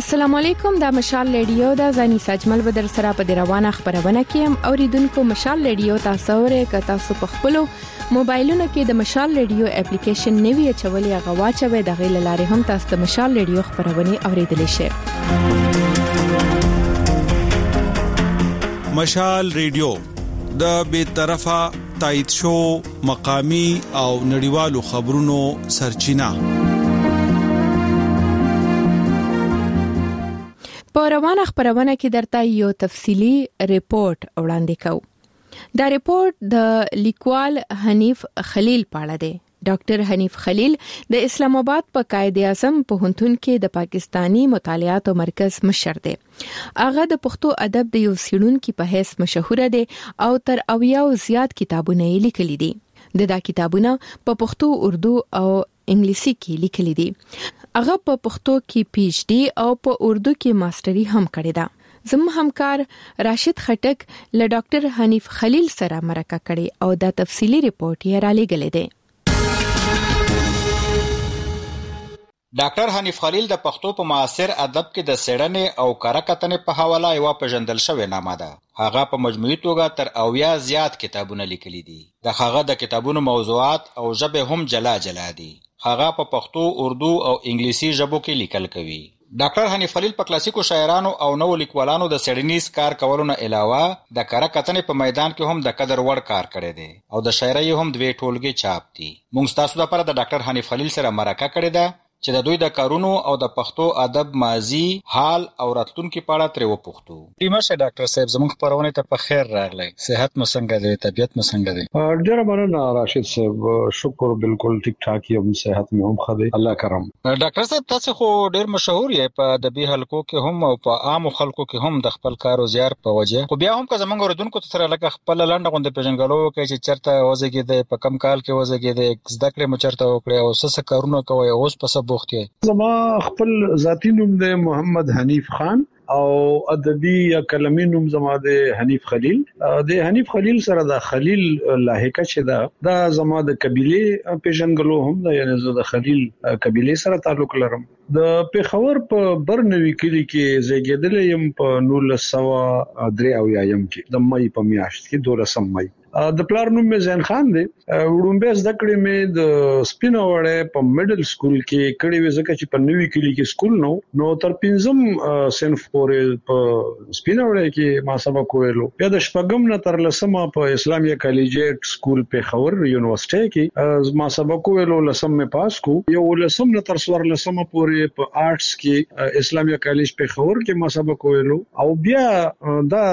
السلام علیکم، دا مشال ریډیو دا زنی سجمل بدر سره په روانه خبرونه کیم اوریدونکو. مشال ریډیو تاسو ورې ک تاسو په خپل موبایلونو کې د مشال ریډیو اپلیکیشن نوی چولې غواچوي د غیل لارې هم تاسو د مشال ریډیو خبرونه اوریدلی شئ. مشال ریډیو د بیطرفه تایید شو مقامی او نړیوالو خبرونو سرچینه. په روانه خبرونه کې درته یو تفصیلی ریپورت وړاندې کوم. دا ریپورت د لیکوال حنیف خلیل په اړه دی. ډاکټر حنیف خلیل د اسلام آباد په قائد اعظم پوهنتون کې د پاکستانی مطالعاتو مرکز مشر دی. هغه د پښتو ادب د یو څېړونکي په حیث مشهور دی او تر 80 زیات کتابونه یې لیکلي دي. دا کتابونه په پښتو، اردو او انګلیسي کې لیکلي دي. هغه په پښتو کې پی ایچ ډي او په اردو کې ماستري هم کړې ده. زموږ همکار راشد خټک له ډاکټر حنیف خلیل سره مرکه کړې او دا تفصیلی ریپورت یې را لېږلی دی. ډاکټر حنیف خلیل د پښتو په معاصر ادب کې د څېړنې او کره کتنې په حواله یو پیژندل شوی نامه ده. هغه په مجموعي توګه تر 80 زیات کتابونه لیکلي دي. د هغه د کتابونو موضوعات او ژبه هم جلا جلا دي. هغه په پښتو، اردو او انګلیسي ژبو کې لیکل کوي. ډاکټر حنیف خلیل په کلاسیکو شاعرانو او نوو لیکوالانو د څېړنیز کار کولو نه علاوه د کره کتنې په میدان کې هم د قدر وړ کار کړی دی او د شاعرۍ هم 2 ټولګې چاپ دي. موږ تاسو لپاره د ډاکټر حنیف خلیل سره مرکه کړې ده چې د دوی د کارونو او د پښتو ادب ماضي، حال او راتلونکي په اړه ترې وپوښتو. ټیمشه ډاکټر صاحب زموږ خبرونه ته په خیر راغلی. صحت مو څنګه دی؟ طبيعت مو څنګه دی؟ ډیر مننه راشد صاحب، شکر، بالکل ټیک ټاک یم، صحت مې هم ښه دی، الله کرم. ډاکټر صاحب تاسو خو ډیر مشهور یې په ادبي حلقو کې هم او په عام خلکو کې هم د خپل کار او زیار په وجه، خو بیا هم که زمونږ اوریدونکو سره لکه خپل لنډه غونډه پیژنګلو کوي چې چرته وځګیدې، په کم کال کې وځګیدې، زده کړې مو چرته وکړې او څه کارونه کوي، اوس په څه بوخت یې؟ زما خپل ذاتی نوم دی محمد حنیف خان او ادبي یا کلمي نوم زما د حنیف خلیل. د حنیف خلیل سره د خلیل لاحقه چې دا زما د قبيله پیژنګلو هم دا، یعنی زه د خلیل قبيله سره تعلق لرم. د پیښور په برنوي کلی کې زیږیدل یم په 1983 کې د مې په میاشت کې 12 مې. د پلار نوم مې زین خان دی. وړومبه زده کړې مې د سپینوړې په میډل سکول کې کړې وې، ځکه چې په نوي کلی کې سکول نو تر 5م صنف پورې په سپینوړې کې ما سبق ویلو. بیا د شپږم نه تر 10مه په اسلامیه کالجیټ سکول پیښور یونیورسيټي کې ما سبق ویلو. 10م مې پاس کو. یو 10م نه تر 14مه پورې په آرټس کې اسلامیه کالج پیښور کې ما سبق ویلو او بیا دا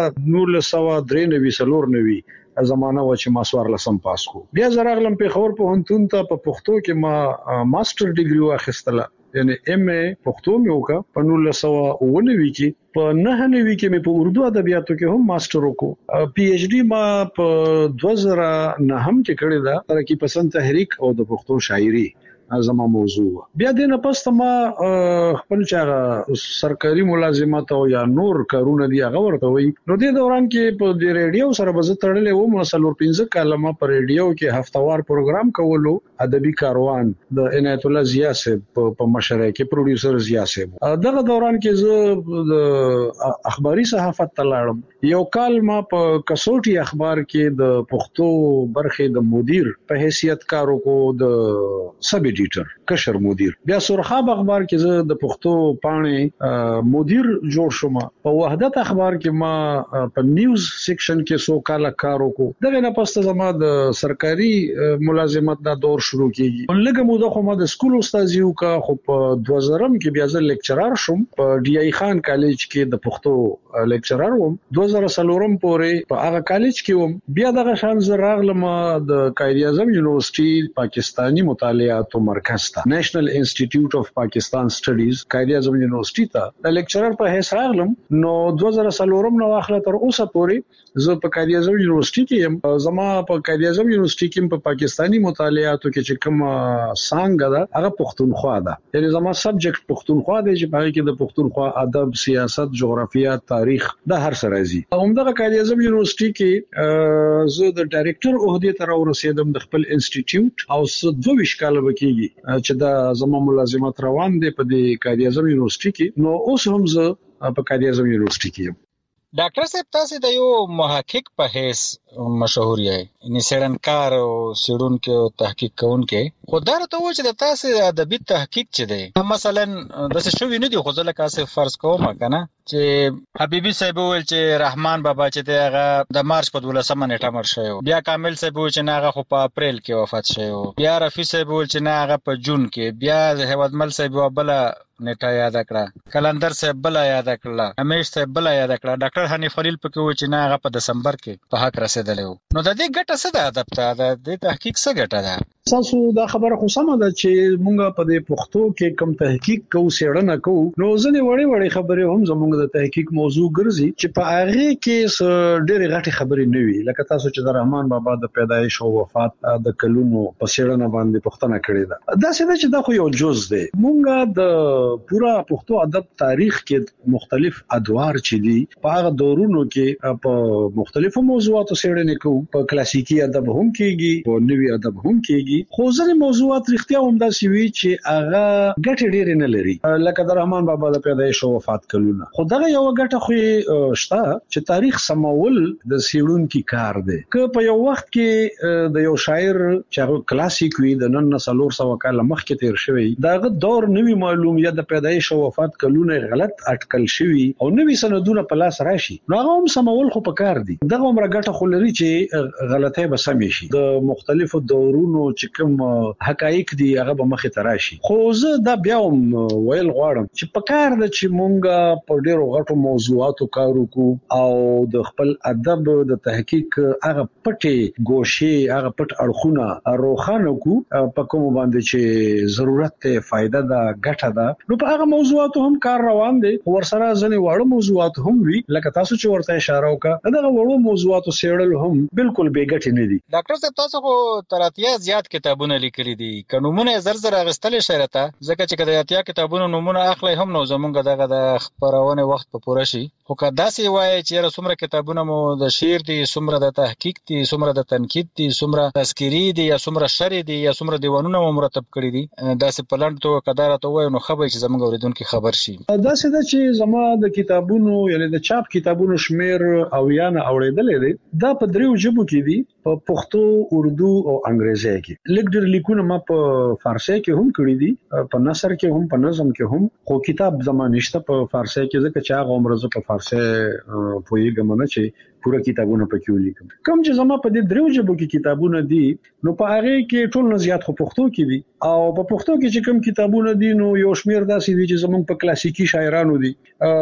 1993 زمانہ و چې ما 14 پاس کو. بیا زراغلم پیښور په هنتون ته په پښتو کې ما ماستر ډیګري واخیستله، یعنی ایم ای پښتو مې وکړه په 1999 کې. په 99 کې مې په اردو ادبیاتو کې هم ماستر وکړ. پی ایچ ډي ما په 2009 کې کړی دا، ترقی پسند تحریک او د پښتو شاعري زما موضوع. بیا دینه پس ما خپل چا سرکاري ملازمت او یا نور کارونه دی هغه ورته وي. نو دې دوران کې په دې ریډیو سره بز تړلې و. مسلور 15 کلمه پر ریډیو کې هفتوار پروګرام کولو. ادبي کاروان د عنایت الله ضیا صاحب په مشرۍ کې پروډوسر ضیا صاحب. دغه دوران کې زه د اخباري صحافت تلاړم. یو کال ما په کسوټي اخبار کې د پښتو برخې د مدیر په حیثیت کارو کو، د سب ایډیټر کشر مدیر. بیا سرخاب اخبار کې زه د پښتو پاڼې مدیر جوړ شوم. په وحدت اخبار کې ما په نیوز سیکشن کې سو کال کار وکړ. دغه نه پس زما د سرکاري ملازمت دا دور شروع کیږي. لږه موده خو ما د سکول استادي وکړه، خو په 2000 کې بیا زه لیکچرر شوم په ډي ای خان کالج کې د پښتو لیکچرر وم. 2004 پورې په هغه کالج کې وم. بیا دغه شان زه راغلم د قائد اعظم یونیورسيټي پاکستانی مطالعاتو مرکز ته، نېشنل انسټیټیوټ اف پاکستان سټډیز قائد اعظم یونیورسيټي ته د لیکچرر په حیث راغلم. نو 2004 نو واخله تر اوسه پورې زه په قائد اعظم یونیورسيټي کې یم. زما په قائد اعظم یونیورسيټي کې په پاکستانی مطالعاتو کې چې کوم څنګه ده هغه پښتونخوا ده، یعنی زما سبجیکټ پښتونخوا دی چې په کې د پښتونخوا ادب، سیاست، جغرافیه، تاریخ د هر سره زی. همدغه قائد اعظم یونیورسيټي کې زه د ډایریکټر عہده ته ورسېدم د خپل انسټیټیوټ او 22 کال وکیږي چې دا زموږ ملازمت روان دی په دې قائد اعظم یونیورسيټي کې، نو اوس هم زه په قائد اعظم یونیورسيټي کې یم. ډاکټر صاحب تاسو د یو محقق په حیث مشهور یې، یعنی څېړنکار او څېړونکی او تحقیق کوونکی. خو دا راته وایي چې د تاسو ادبي تحقیق چې دی مثلا داسې شوي نه دي، خو زه لکه هسې فرض کوم که نه چې حبیبي صاحب وویل چې رحمان بابا چې دی هغه د مارچ په 12 نیټه مړ شوی و، بیا کامل صاحب وویل چې نه هغه خو په اپریل کې وفات شوی و، بیا رفیع صاحب وویل چې نه هغه په جون کې، بیا هیوادمل صاحب بله نیټه یاد کړه، کلندر صاحب بل یاد کړه، همیش صاحب بل یاد کړه، ډاکټر حنیف خلیل پکې و چې نه هغه په دسمبر کې په حق رسیدلی و. نو د دې ګټه څه ده ادب ته، د دې تحقیق څه ګټه ده؟ تاسو دا خبره خو سمه ده چې مونږ په دې پښتو کې کم تحقیق کوو، څېړنه کوو، نو ځنې وړې خبرې هم زموږ د تحقیق موضوع ګرځي چې په هغه کې ډېرې غټې خبرې نه وي. لکه تاسو چې د رحمان بابا د پیدایش او وفات د کلونو په څېړنه باندې پوښتنه کړې ده، دا څه ده چې دا خو یو جز دی. مونږ د پورا پښتو ادب تاریخ کې مختلف ادوار چې دي په هغه دورونو کې په مختلفو موضوعاتو څېړنې کوو، په کلاسیکي ادب هم کېږي، په نوي ادب هم کېږي. خو ځینې موضوعات رښتیا هم داسې وي چې هغه ګټې ډېرې نه لري، لکه د رحمان بابا د پیدایش او وفات کلونه. خو دغه یو ګټه خو شته چې تاریخ سمول د څېړونکي کار دی. که په یو وخت کې د یو شاعر چې هغه کلاسیک وي، د نن 400 کال مخکې تیر شوی، دغه دور نوی معلوم یا د پیدایش او وفات کلونه غلط اټکل شوی او نوی سندونه په لاس راشي، نو هغه هم سمول خو په کار دي. دغه عمر ګټه خو لري چې غلطۍ به سمې شي، د مختلفو دورونو چې کوم حقایق دي هغه به مخې ته راشي. خو زه دا بیا هم ویل غواړم چې په کار ده چې مونږ په ډېرو غټو موضوعاتو کار وکړو او د خپل ادب د تحقیق هغه پټې ګوشې، هغه پټ اړخونه روښانه کړو په کوم باندې چې ضرورت ته فائدہ ده، ګټه ده، نو په هغه موضوعاتو هم کار روان دی. ورسره ځنې واړه موضوعات هم وي، لکه تاسو چې ورته اشاره وکړه، دغه وړو موضوعاتو څېړل هم بالکل بې ګټې نه دي. ډاکټر صاحب تاسو خو تر اتیا زیات کتابونه لیکلي دي، که نومونه زر اخیستلی شئ راته، ځکه چې که د اتیا کتابونو نومونه اخلئ هم نو زمونږ دغه د خپرونې وخت په پوره شي. خو که داسې وایي چې یاره څومره کتابونه مو د شعر دي، څومره د تحقیق دي، څومره د تنقید دي، څومره تذکیري دي، یا څومره شرح دي، یا څومره دیوانونه مو مرتب کړي دي، داسې په لنډ توګه که دا راته ووایو نو ښه به چې زموږ اورېدونکي خبر شي. داسې ده چې زما د کتابونو یعنی د چاپ کتابونو شمیر او یا نه اورېدلې دي، دا په 3 ژبو کې دي، په پښتو، اردو او انګریزي کې. لیک ډېر لیکونه ما په فارسی کې هم کړی دي، په نثر کې هم، په نظم کې هم، خو کتاب زما نشته په فارسی کې، ځکه چې هغه عمر زه په فارسی پوهیږم نه چې پوره کتابونه پکې ولیکم. کوم چې زما په دې 3 ژبو کې کتابونه دي، نو په هغه کې ټول نه زیات خو پښتو کې دي، او په پښتو کې چې کوم کتابونه دي نو یو شمیر داسې دي چې زمونږ په کلاسیکي شاعرانو دي،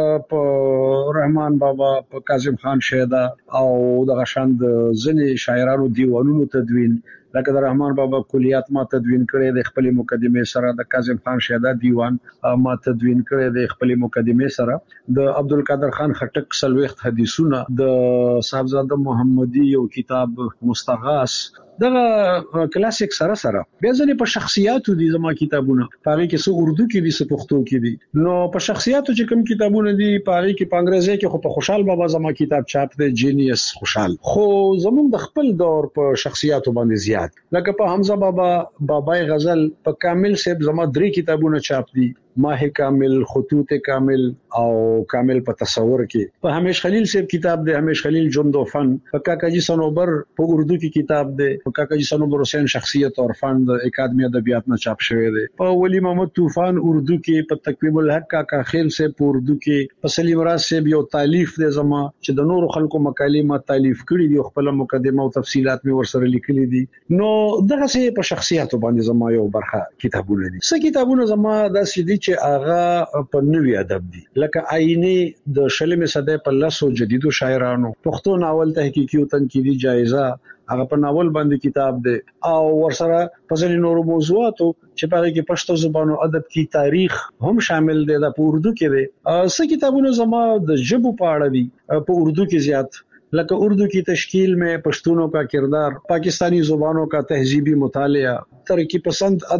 په رحمان بابا، په کاظم خان شیدا او دغه شاند ځینې شاعرانو دیوانونو تدوین، لکه د رحمان بابا کلیات ما تدوین کړی د خپل مقدمه سره، د کاظم خان شیدا دیوان ما تدوین کړی د خپل مقدمه سره، د عبدالقادر خان خټک سلوخت حدیثونه، د صاحبزاده محمدي یو کتاب مستغاث، دغه کلاسیک سره بیا ځنې په شخصیاتو دي زما کتابونه، په هغه کې څه اردو کې دي، څه پښتو کې دي. نو په شخصیاتو چې کوم کتابونه دي په هغه کې په انګریزي کې خو په خوشحال بابا زما کتاب چاپ دی، جینیس خوشحال. خو زموږ د خپل دور په شخصیاتو باندې زیات، لکه په حمزه بابا، بابای غزل، په کامل صاحب زما 3 کتابونه چاپ دي، ماه کامل، خطوط کامل او کامل په تصور کې. په همیش خلیل صاحب کتاب دی، همیش خلیل جند و فن. په کاکاجی صنوبر په اردو کې کتاب دی، په کاکاجی صنوبر حسین شخصیت اور فن د اکادمی ادبیات نه چاپ شوی دی. په ولی محمد طوفان اردو کې، په تقویم الحق کاکا خیل صاحب په اردو کې، په سلیم راز صاحب یو تالیف دی زما چې د نورو خلکو مقالې ما تالیف کړي دي، خپل مقدمه او تفصيلات می ورسره لیکلي دي. نو دغه څه په شخصیاتو باندې زما یو برخه کتابونه دي. څه کتابونه زما داسې دي چې هغه په نوي ادب دي، لکه آینه د شلمې صدې په لاسو جدیدو شاعرانو، پښتو ناول تحقیقي او تنقیدي جایزه، هغه په ناول باندې کتاب دی، او ورسره په ځینې نورو موضوعاتو چې په هغه کې پښتو زبان او ادب کې تاریخ هم شامل دی، دا په اردو کې دی. څه کتابونه زما د ژبو په اړه دي، په اردو کې زیات، لکه اردو کی تشکیل میں پشتونوں کا کردار، پاکستانی زبانوں کا تہذیبی مطالعہ، ترقی پسند ادب،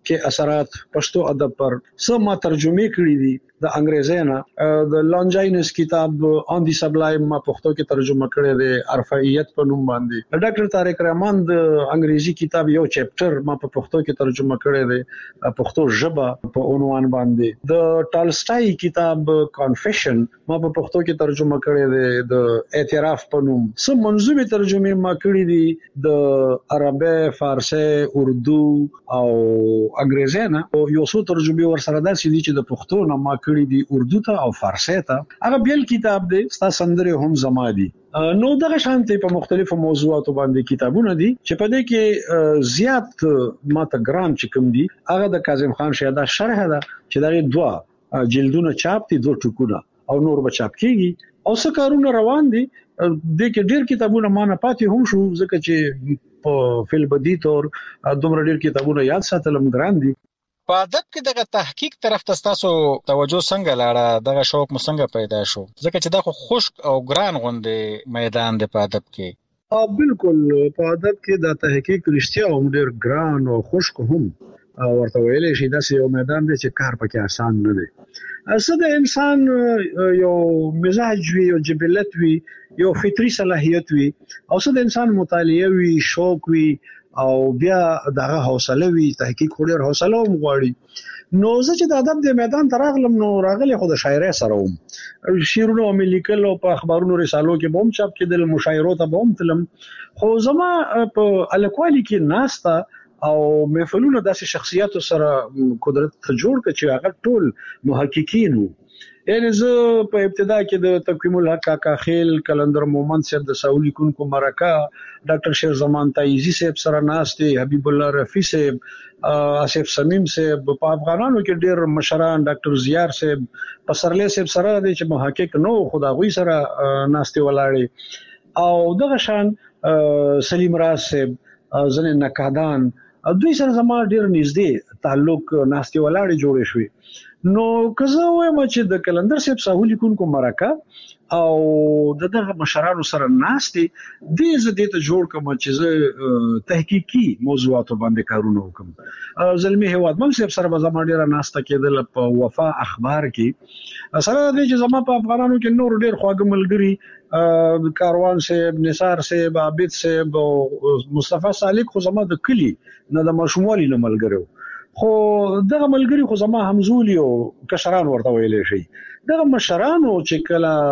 کې اثرات پښتو ادب پر سم ترجمه کړې دي د انګریزانه د لانجاینس کتاب اون دی سبلایم ما پښتو کې ترجمه کړی دی ارفعیت په نوم باندې ډاکټر طارق رحمان د انګریزي کتاب یو چپټر ما په پښتو کې ترجمه کړی دی پښتو ژبه په عنوان باندې د ټالسټای کتاب کنفیشن ما په پښتو کې ترجمه کړی دی د اعتراف په نوم سم منظومه ترجمه ما کړی دي د عربی فارسی اردو او انګریزانه او یو څو ترجمه ورسره داسې دي چې د پښتو نه ما کړی دي اردو ته او فارسی ته هغه بیل کتاب دی ستا سندره هم زما دي نو دغه شانتي په مختلفو موضوعاتو باندې کتابونه دي چې په دې کې زیات ماته ګران چې کوم دي هغه د کاظم خان شهدا شرح ده چې دغه دوا جلدونه چاپ دي دوه ټکونه او نور به چاپ کیږي او څه کارونه روان دي د کې ډېر کتابونه ما نه پاتې هم شو ځکه چې په فل بدی تور دومره ډېر کتابونه یاد ساتلم ګران دي په ادب کې دغه تحقیق طرف ته تاسو توجه څنګه لاړه دغه شوق مو څنګه پیدا شو ځکه چې دا خو خشک او ګران غوندې میدان دی په ادب کې بالکل په ادب کې د تحقیق رښتیا هم ډېر ګران او خشک هم ورته ویلې شي دا یو میدان دی چې کار پکې آسان نه دی اصل د انسان یو مزاج وی او جبلت وی یو فطری صلاحیت وی او څه د انسان مطالعه وی شوق وی او بیا دغه حوصله وی تحقیق وړ حوصله هم غواړي نو زه چې د ادب د میدان تراغلم نو راغلی خو د شاعرۍ سره وم شعرونه او لیکل او په اخبارونو رسالو کې بوم چاپ کېدل مشاعرو ته بوم تلم خو زما په الکوالی کې ناستا او محفلونه داسې شخصیتو سره قدرت ته جوړ کړ چې هغه ټول محققین وو یعنی زه په ابتدا کې د تقویم الحق کاکا خیل کلندر مومند صاحب د ساولی کونکو مرکه ډاکټر شیر زمان تایزی صاحب سره ناشته حبیب الله رفیع صاحب آصف سمیم صاحب په افغانانو کې ډېر مشران ډاکټر زیار صاحب پسرلی صاحب سره د چې محقق نو خداغوی سره ناشته ولاړې او دغه شان سلیم راز صاحب ځنه نقادان دوی سره زما ډېر نږدې تعلق ناشته ولاړې جوړې شوې نو کزه وایم چې د کلندر صاحب ساولی کونکو مرکه او دغه مشرانو سره ناشته د زده ته جوړ کوم چې زه تحقیقي موضوعاتو باندې کارونه وکم زلمی هوادمن صاحب سره زما ډیره ناشته کېدل په وفا اخبار کې سره د چې زما په افغانانو کې نور ډیر خواږه ملګری کاروان صاحب نثار صاحب عابد صاحب او مصطفی صالح خو زما د کلی نه د مشمولي نه ملګرو خو دغه ملګری خو زما همزولي او کشران ورته ویلې شي دغه مشرانو چې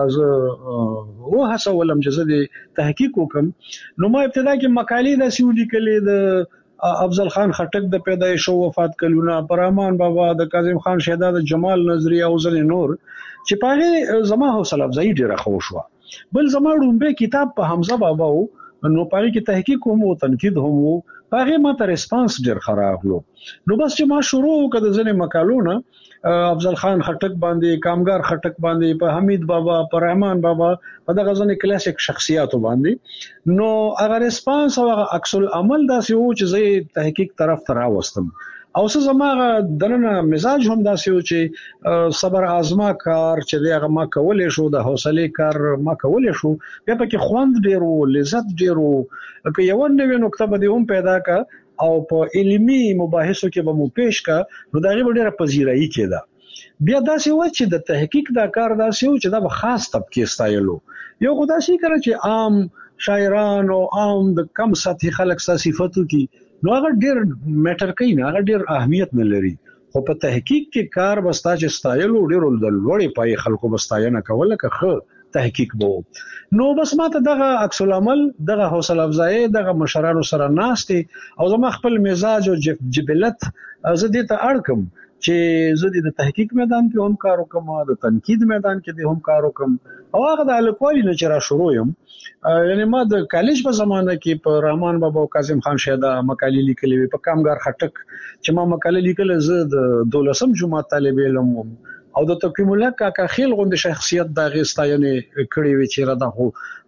کله هڅه ولم چې زه د تحقیق وکم نو ما ابتدا کې مقالې د سیولي کلی د افضل خان خټک د پیدایښ او وفات کلونه پرمان بابا د کاظم خان شهدا د جمال نظری او ځل نور چې پاره زما حوصله افزایی ډیره خو شو بل زما رومبه کتاب په حمزه بابا نو پاره کې تحقیق هم او تنقید هم وو هغه ماته ریسپانس ډیر خرابلو نو بس چې ما شروع کړ د ځنې مقالونه افضل خان خټک باندې کامګار خټک باندې په حمید بابا په رحمان بابا په دغه ځنې کلاسیک شخصیتو باندې نو هغه ریسپانس او هغه عکس العمل داسې وو چې زه تحقیق طرف ته راوستم او څه زماغه دنه مزاج هم داسې و چې صبر آزما کار چې هغه ما کولې شو د حوصله کار ما کولې شو بیا پکې خوند ډیر وو لذت ډیر وو که یو نوې نقطه به هم پیدا کا او په علمي مباحثو کې به مو پیش کا نو دا غوډه ډیره پذیرایی کېده بیا داسې و چې د تحقیق دا کار داسې و چې دا به خاص طبقه ستایلو یو خداسي کړ چې عام شاعران او عام د کم سطحي خلک صفاتو کې نو هغه ډیر میټر کوي نه هغه ډیر اهمیت نه لري خو په تحقیق کې کار بستا چې ستایل ډیر د لوړې پای خلکو بستاینه کوله که خو تحقیق بو نو بس ماته دغه عکس العمل دغه حوصله افزایی دغه مشرانو سره ناشته او زما خپل مزاج او جبلت زه دې ته اړکم چې زه د تحقیق میدان کې هم کار وکم د تنقید میدان کې هم کار وکم او هغه د الکوالي نه چې را شروع یم یعنی ما د کالج په زمانه کې په رحمان بابا او کاظم خان شهدا مقالې لیکلې په کامګار خټک چې ما مقالې لیکل زه د 12م جماعت طالب علم او د تقویم الحق کاکا خیل غوند شخصیت د غستاینه کړې وی چې را د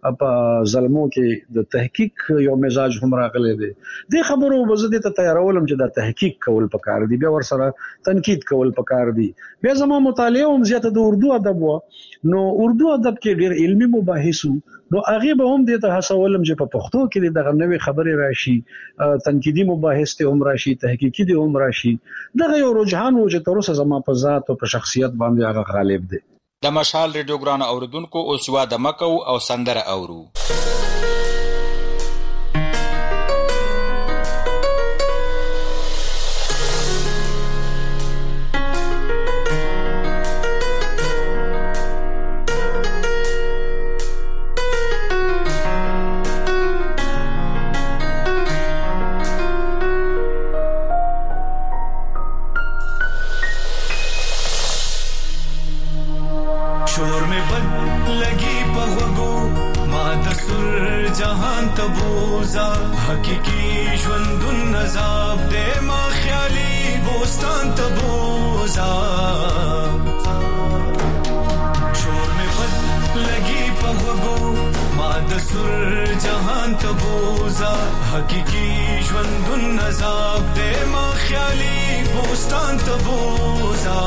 په ظلمو کې د تحقیق یو مزاج هم راغلی دی. د خبرو وزدي ته تیارولم چې د تحقیق کول پکار دی، بیا ور سره تنقید کول پکار دی. بیا زما مطالعه هم زیاته د اردو ادب و، نو اردو ادب کې ډېر علمي مباحث نو هغه به هم د ته هڅولم چې په پښتو کې دغه نوې خبرې راشي، تنقیدي مباحث ته هم راشي، تحقیقي دي هم راشي. دغه یو رجحان و چې تر اوسه زما په ذات او په شخصیت باندې هغه غالب دی. د مشال ریډیو ګران اوریدونکو اوس وا د مکو او سندره اورو. حقیقی ژوندون نزاب دې ما خیالي بوستان ته بوزا شور مې بد لګي په غوږو ما د سر جهان ته بوزا حقیقی ژوندون نزاب دې ما خیالي بوستان ته بوزا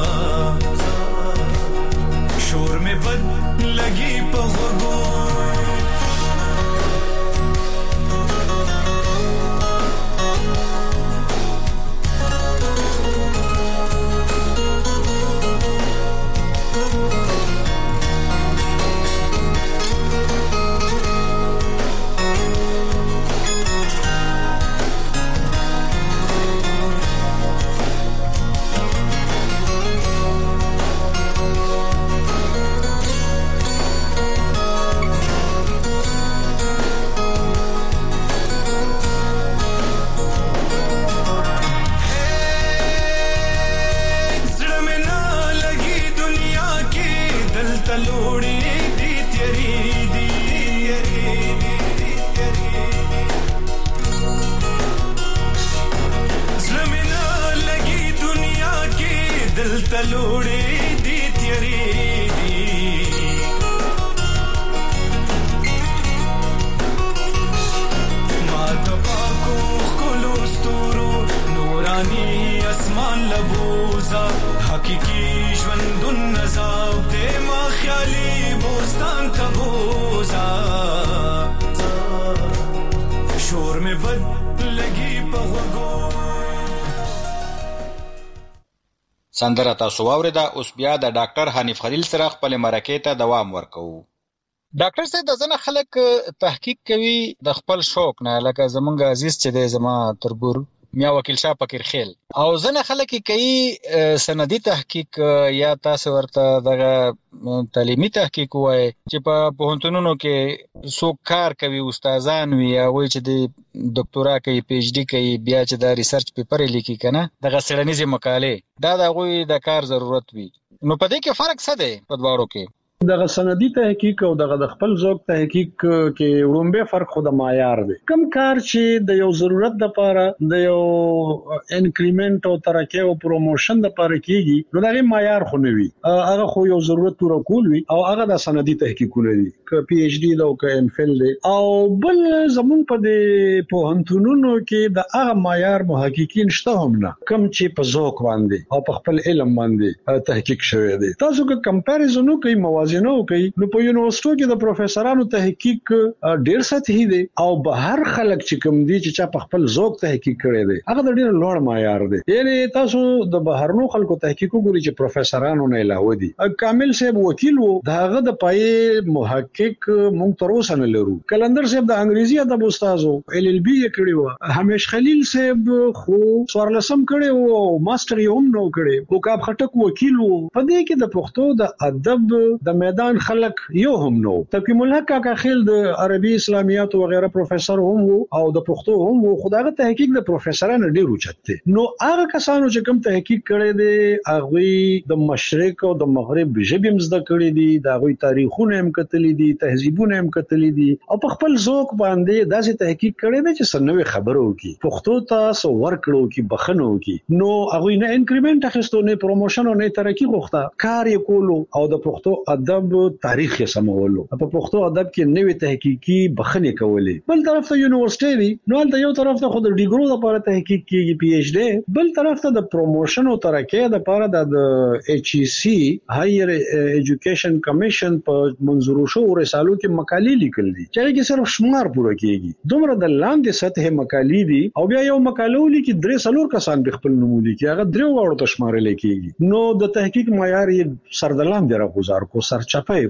شور مې بد لګي په غوږو سندره تاسو واوریده. اوس بیا د ډاکټر حنیف خلیل سره خپل مرکې ته دوام ورکوو. ډاکټر صاحب، د ځنه خلک تحقیق کوي د خپل شوق نه، لکه زمونږ عزیز چې دی زما تربور میا وکیل شاه فقیر خیل، او ځنه خلک کوي سندي تحقیق یا تاسو ورته دغه تعلیمي تحقیق وای چې په پوهنتونونو کې څوک کار کوي، استادان وي، هغوی چې د ډاکټورا کوي، پی ایچ ډي کوي، بیا چې د ریسرچ پیپر لیکي کنه دغه څېړنیزې مقالې، دا د هغوی د کار ضرورت وي. نو په دې کې فرق څه دی په دواړو کې؟ دغه سندي تحقیق او دغه د خپل ذوق تحقیق کې وړومبه فرق خو د معیار دی. کم کار چې د یو ضرورت لپاره د یو انکریمنت او ترقی او پروموشن لپاره کیږي، نو دغه معیار خو نه وي، هغه خو یو ضرورت پوره کول وي، او هغه د سندي تحقیقونه دي، ک پی ایچ ډي لو ک ام فل دی. او بل زمون په دې پوهنتونونو کې د هغه معیار محققین شته هم نه، کم چې په ذوق باندې او په خپل علم باندې تحقیق شوی دی. تاسو که کمپیریزن کوئ، موازنه کوي، نو په یونیورسيټو کې د پروفیسورانو تحقیق ډیر سطحي دی، او بهر خلک چې کوم دي چې چا په خپل ذوق تحقیق کړی دی هغه د ډیر لوړ معیار دی. یعنی تاسو د بهرنو خلکو تحقیق وګورئ چې پروفیسورانو نه علاوه دي. کامل صاحب وکیل وو، داغه د پای محقق مونږ تر اوسه نه لرو. کلندر صاحب د انګریزي ادب استاد وو، ال ال بي یې کړی وو. همیش خلیل صاحب خو سوارلسم کړی وو، ماستر یې هم نو کړی. وکاب خټک وکیل وو. په دې کې د پښتو د ادب د میدان خلک یو هم نو. تقیم الحق کاکا خیل د عربي اسلامیات او غیره پروفیسور هم وو، او د پښتو هم وو. خدای تحقیق د پروفیسورانو ډیر اوچت دي. نو هغه کسانو چې کوم تحقیق کړي دي هغه د مشرق او د مغرب ژبې مزده کړي دي، د هغه تاریخونه هم کتلې دي، تهذیبونه هم کتلې دي، او په خپل ذوق باندې داسې تحقیق کړي دي چې سنوي خبرو کی پښتو ته سو ورکړو کی بخنو کی. نو هغه نه انکریمنت اخیستو، نه پروموشن او نه ترقی غوښته، کار یې کولو او د پښتو ادب تاریخ یې سمولو په پښتو ادب کې نوې تحقیقي بخنه کولې بل طرف ته یونیورسيټي نو د یو طرف ته خود ډیګرو لپاره تحقیق کیږي پی ایچ ډی بل طرف ته د پروموشن او ترقې لپاره د ایچ ای سی هایر ایجوکیشن کمیشن په منظور شو رسالو کې مقالې لیکل دي چې کې صرف شمار پوره کیږي دومره د لاندې سطح مقالې دي او بیا یو مقاله لیکي درې څلور کسان به خپل نوم لیکي هغه درې وړو ته شمارل کیږي نو د تحقیق معیار یې سردلام دی راغوزار کو سرچپه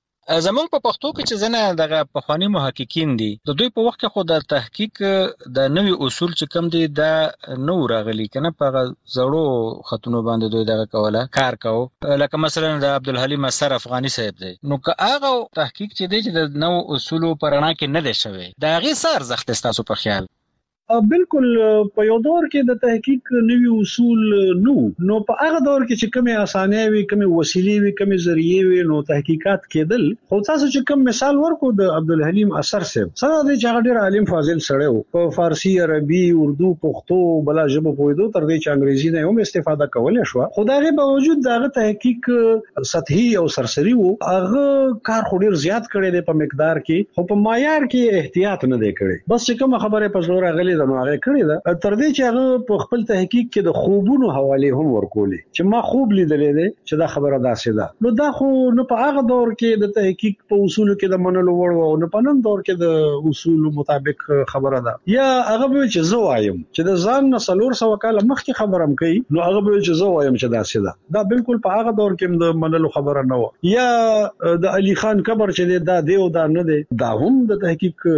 زمونږ په پښتو کې چې زنه دغه پخوانی محققین دي د دوی په وخت کې خو د تحقیق د نوي اصول چې کوم دي دا نو راغلي کنه په زړو خطونو باندې دوی دغه کوله کار کوو لکه مثلا د عبدالحلیم اثر افغاني صاحب دی نو که هغه تحقیق چې دی چې د نو اصول په رڼا کې نه دی شوی دا غي سر زخت تاسو په خیال بالکل په یو دور کې د تحقیق نوي اصول نو په هغه دور کې چې کومه اسانه وي کومه وسیلې وي کومه ذریعہ وي نو تحقیقات کېدل خو تاسو چې کوم مثال ورکو د عبدالحلیم اثر صاحب سره د چا ډېر عالم فاضل سره وو په فارسی عربي اردو پښتو بلا ژبه پوهیدو تر دې چې انګریزي نه هم استفاده کولای شو خدای په باوجود دغه تحقیق سطحي او سرسري وو هغه کار خو ډېر زیات کړی دی په مقدار کې خو په معیار کې احتیاط نه دی کړی بس چې کوم خبره په زور غلي د نو هغه کړی دا تر دې چې هغه په خپل تحقیق کې د خوبونو حواله هم ورکولې چې ما خوب لیدلې ده چې دا خبره داسې ده نو دا خو نو په هغه دور کې د تحقیق په اصولو کې د منلو وړ او نو په نن دور کې د اصول مطابق خبره ده یا هغه به چې زه وایم چې د ځان نسلور سو کال مخکې خبرم کوي نو هغه به چې زه وایم چې داسې ده دا بالکل په هغه دور کې د منلو خبره نه و یا د علي خان قبر چې دا دی او دا نه دی دا هم د تحقیق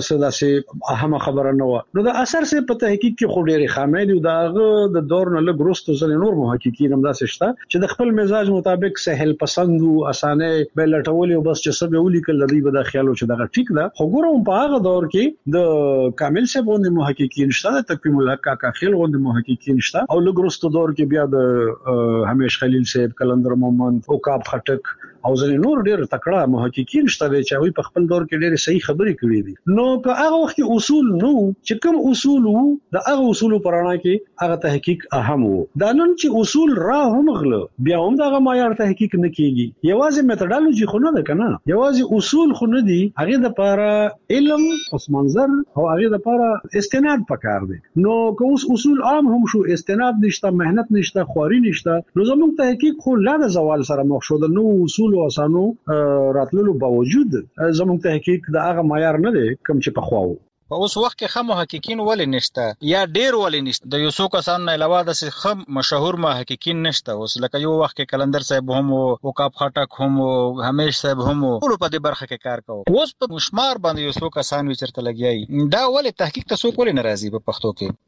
سداسه اهمه خبره نه و نو د اثر سه په تحقیق کې خو ډېری خامې دي داغه د دور نه لږ وروسته ځل نور محققین هم داسې شته چې د خپل مزاج مطابق سهل پسند او اسانه به لټول او بس چې سبه ولیکل لدی به د خیالو چې دغه ټیک ده خو ګورم په هغه دور کې د کامل سه باندې محققین شته تقویم الحق کا خیل غوند محققین شته او لږ وروسته دور کې بیا د همیش خلیل صاحب کلندر مومند او کاب خټک او ځنې نور ډېر تکړه محققین شته چې هغه په خپل دور کې ډېر صحیح خبرې کړې دي نو په هغه وخت کې اصول نو چې کوم اصول وو د هغه اصول په اړه کې هغه تحقیق اهم وو دا نن چې اصول را هم غله بیا هم دا معیار تحقیق نه کیږي یوازې میتودولوژي خو نه ده کنه یوازې اصول خو نه دي هغه د لپاره علم پس منظر او هغه د لپاره استناد پکار دي نو که اوس اصول عام هم شو استناد نشته مهنت نشته خواري نشته نو زموږ تحقیق خو لا د زوال سره مخ شو د نو اصول او اسانو راتللو باوجود زموږ تحقیق د هغه معیار نه دی کوم چې په خواو په اوس وخت کې خام محققین ولې نشته یا ډېر ولې نشته د یو څو کسانو نه علاوه د خام مشهور محققین نشته اوس لکه یو وخت کې کلندر صاحب هم او کاپ خټک هم او همیش صاحب هم ټول په دې برخه کې کار کوي اوس په مشمار باندې یو څو کسان وچرته لګیای دا ولې تحقیق ته څوک ولې ناراضي په پښتو کې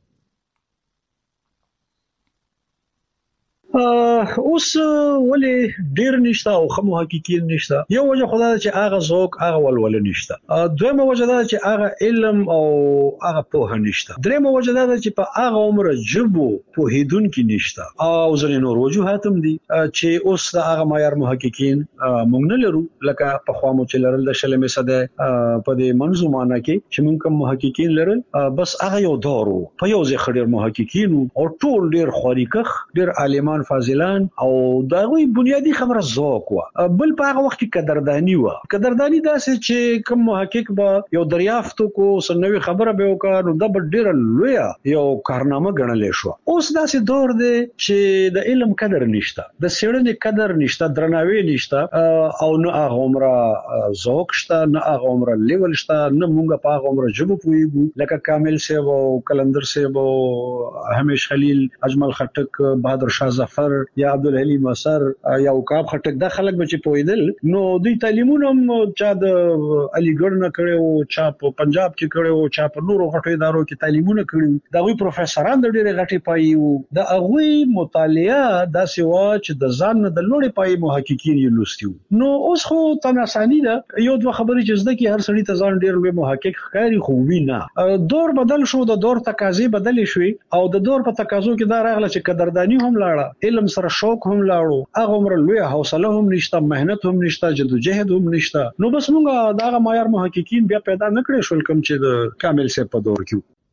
اوس ولې ډیر نشته او خمو حقیقین نشته یو وجه خدای چې هغه ذوق هغه ولول نشته دویمه وجه دا چې هغه علم او هغه په نشته دریمه وجه دا چې په هغه عمر جبو په هیدون کې نشته او ځنې نور وجوهات هم دي چې اوس هغه معیار محققین مونږ نه لرو لکه په خوا مو چې لرل د شلمې صده په دې منظومانه کې چې مونږ کوم محققین لرل بس هغه یو دورو په یو ځای خډیر محققین او ټول ډیر خاریکخ ډیر عالمان فاضلان او داوی بنیادی خبره ذوق وا بل په هغه وخت کې قدردانی وا قدردانی داسې چې کوم محقق به یو دریافتو کو سنوي خبره به وکړ نو دا ډیر لوی یو کارنامه ګڼل شو اوس داسې دور دی چې د علم قدر نشته د سړنې قدر نشته درناوی نشته او نه هغه عمره ذوق شته نه هغه عمره لیول شته نه مونږه په هغه عمره جبو پویګو لکه کامل صاحب او کلندر صاحب او همیش خلیل اجمل خټک بهادر شاه ظفر یا عبدالحلیم اثر یا وقاب خټک دا خلک به چې پویدل نو دوی تعلیمونه چا د علیګړ نه کړو چا په پنجاب کې کړو چا په نورو غټو ادارو کې تعلیمونه کړو دا وی پروفیسوران د ډېر غټي پایو دا هغه مطالعه دا سوا چې د ځان د لوړې پای محققین یې لوستیو نو اوس خو تناسانی دا یو دوه خبرې چې زده کې هر سړی ته ځان ډېر لوی محقق ښکاری خو وینا دور بدل شو د دور تقاضې بدل شوې او د دور په تقاضو کې دا راغله چې قدردانی هم لاړه علم سره شوق هم لاړو هغه عمر لوی حوصله هم نشته مهنت هم نشته جدوجہد هم نشته نو بس موږ دا معیار محققین بیا پیدا نکړې شول کوم چې د کامل سه په دور کې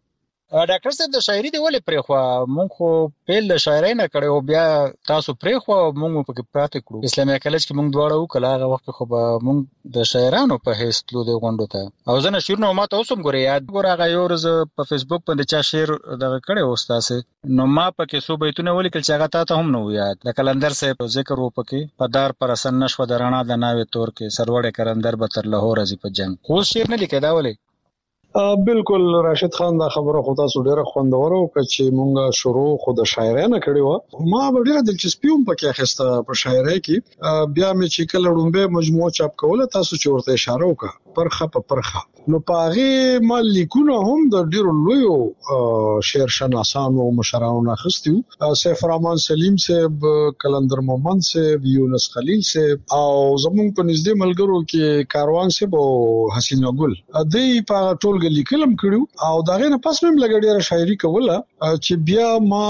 ډاکټر صاحب د شاعري دی ولې پرېخوا مونږ خو پیل د شاعرۍ نه کړی او بیا تاسو پرېخوا مونږ پکې پراته کړو اسلامي کالج کې مونږ دواړه وکړه هغه وخت خو به مونږ د شاعرانو په حیث تلو د غونډو ته او زه نشرونه ماته اوس هم ګورې یاد ګوره هغه یو ورځ په فیسبوک باندې چا شعر دغه کړی و ستاسې نو ما پکې څو بیتونه ولیکل چې هغه تا ته هم نه و یاد د کلندر صاحب ذکر و پکې په دار پر اثر نشوه د رڼا د ناوې تور کې سروړې کرندر به تر لاهور راځي په جنګ خو شعر نه لیکي دا ولې بالکل راشد خان دا خبره خو تاسو ډیره خوندوره او چې مونږه شروع خو د شاعرۍ نه کړی و ما ډیره دلچسپي هم پکې اخیسته په شاعرۍ کې بیا مې چې کله ډومبه مجموعه چاپ کوله تاسو چې ورته اشاره وکړه پرخه په پرخه نو پاغه ما لیکونه هم د ډیرو لویو شعر شناسانو او مشرانو اخیستیو سیف الرحمن سلیم صاحب کلندر مومند صاحب یونس خلیل صاحب او زمونږ په نږدې ملګرو کې کاروان صاحب او حسین ګل دوی په ټول لیکلم کړو او داغه نه پس مې لګړې شاعري کوله چې بیا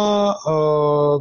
ما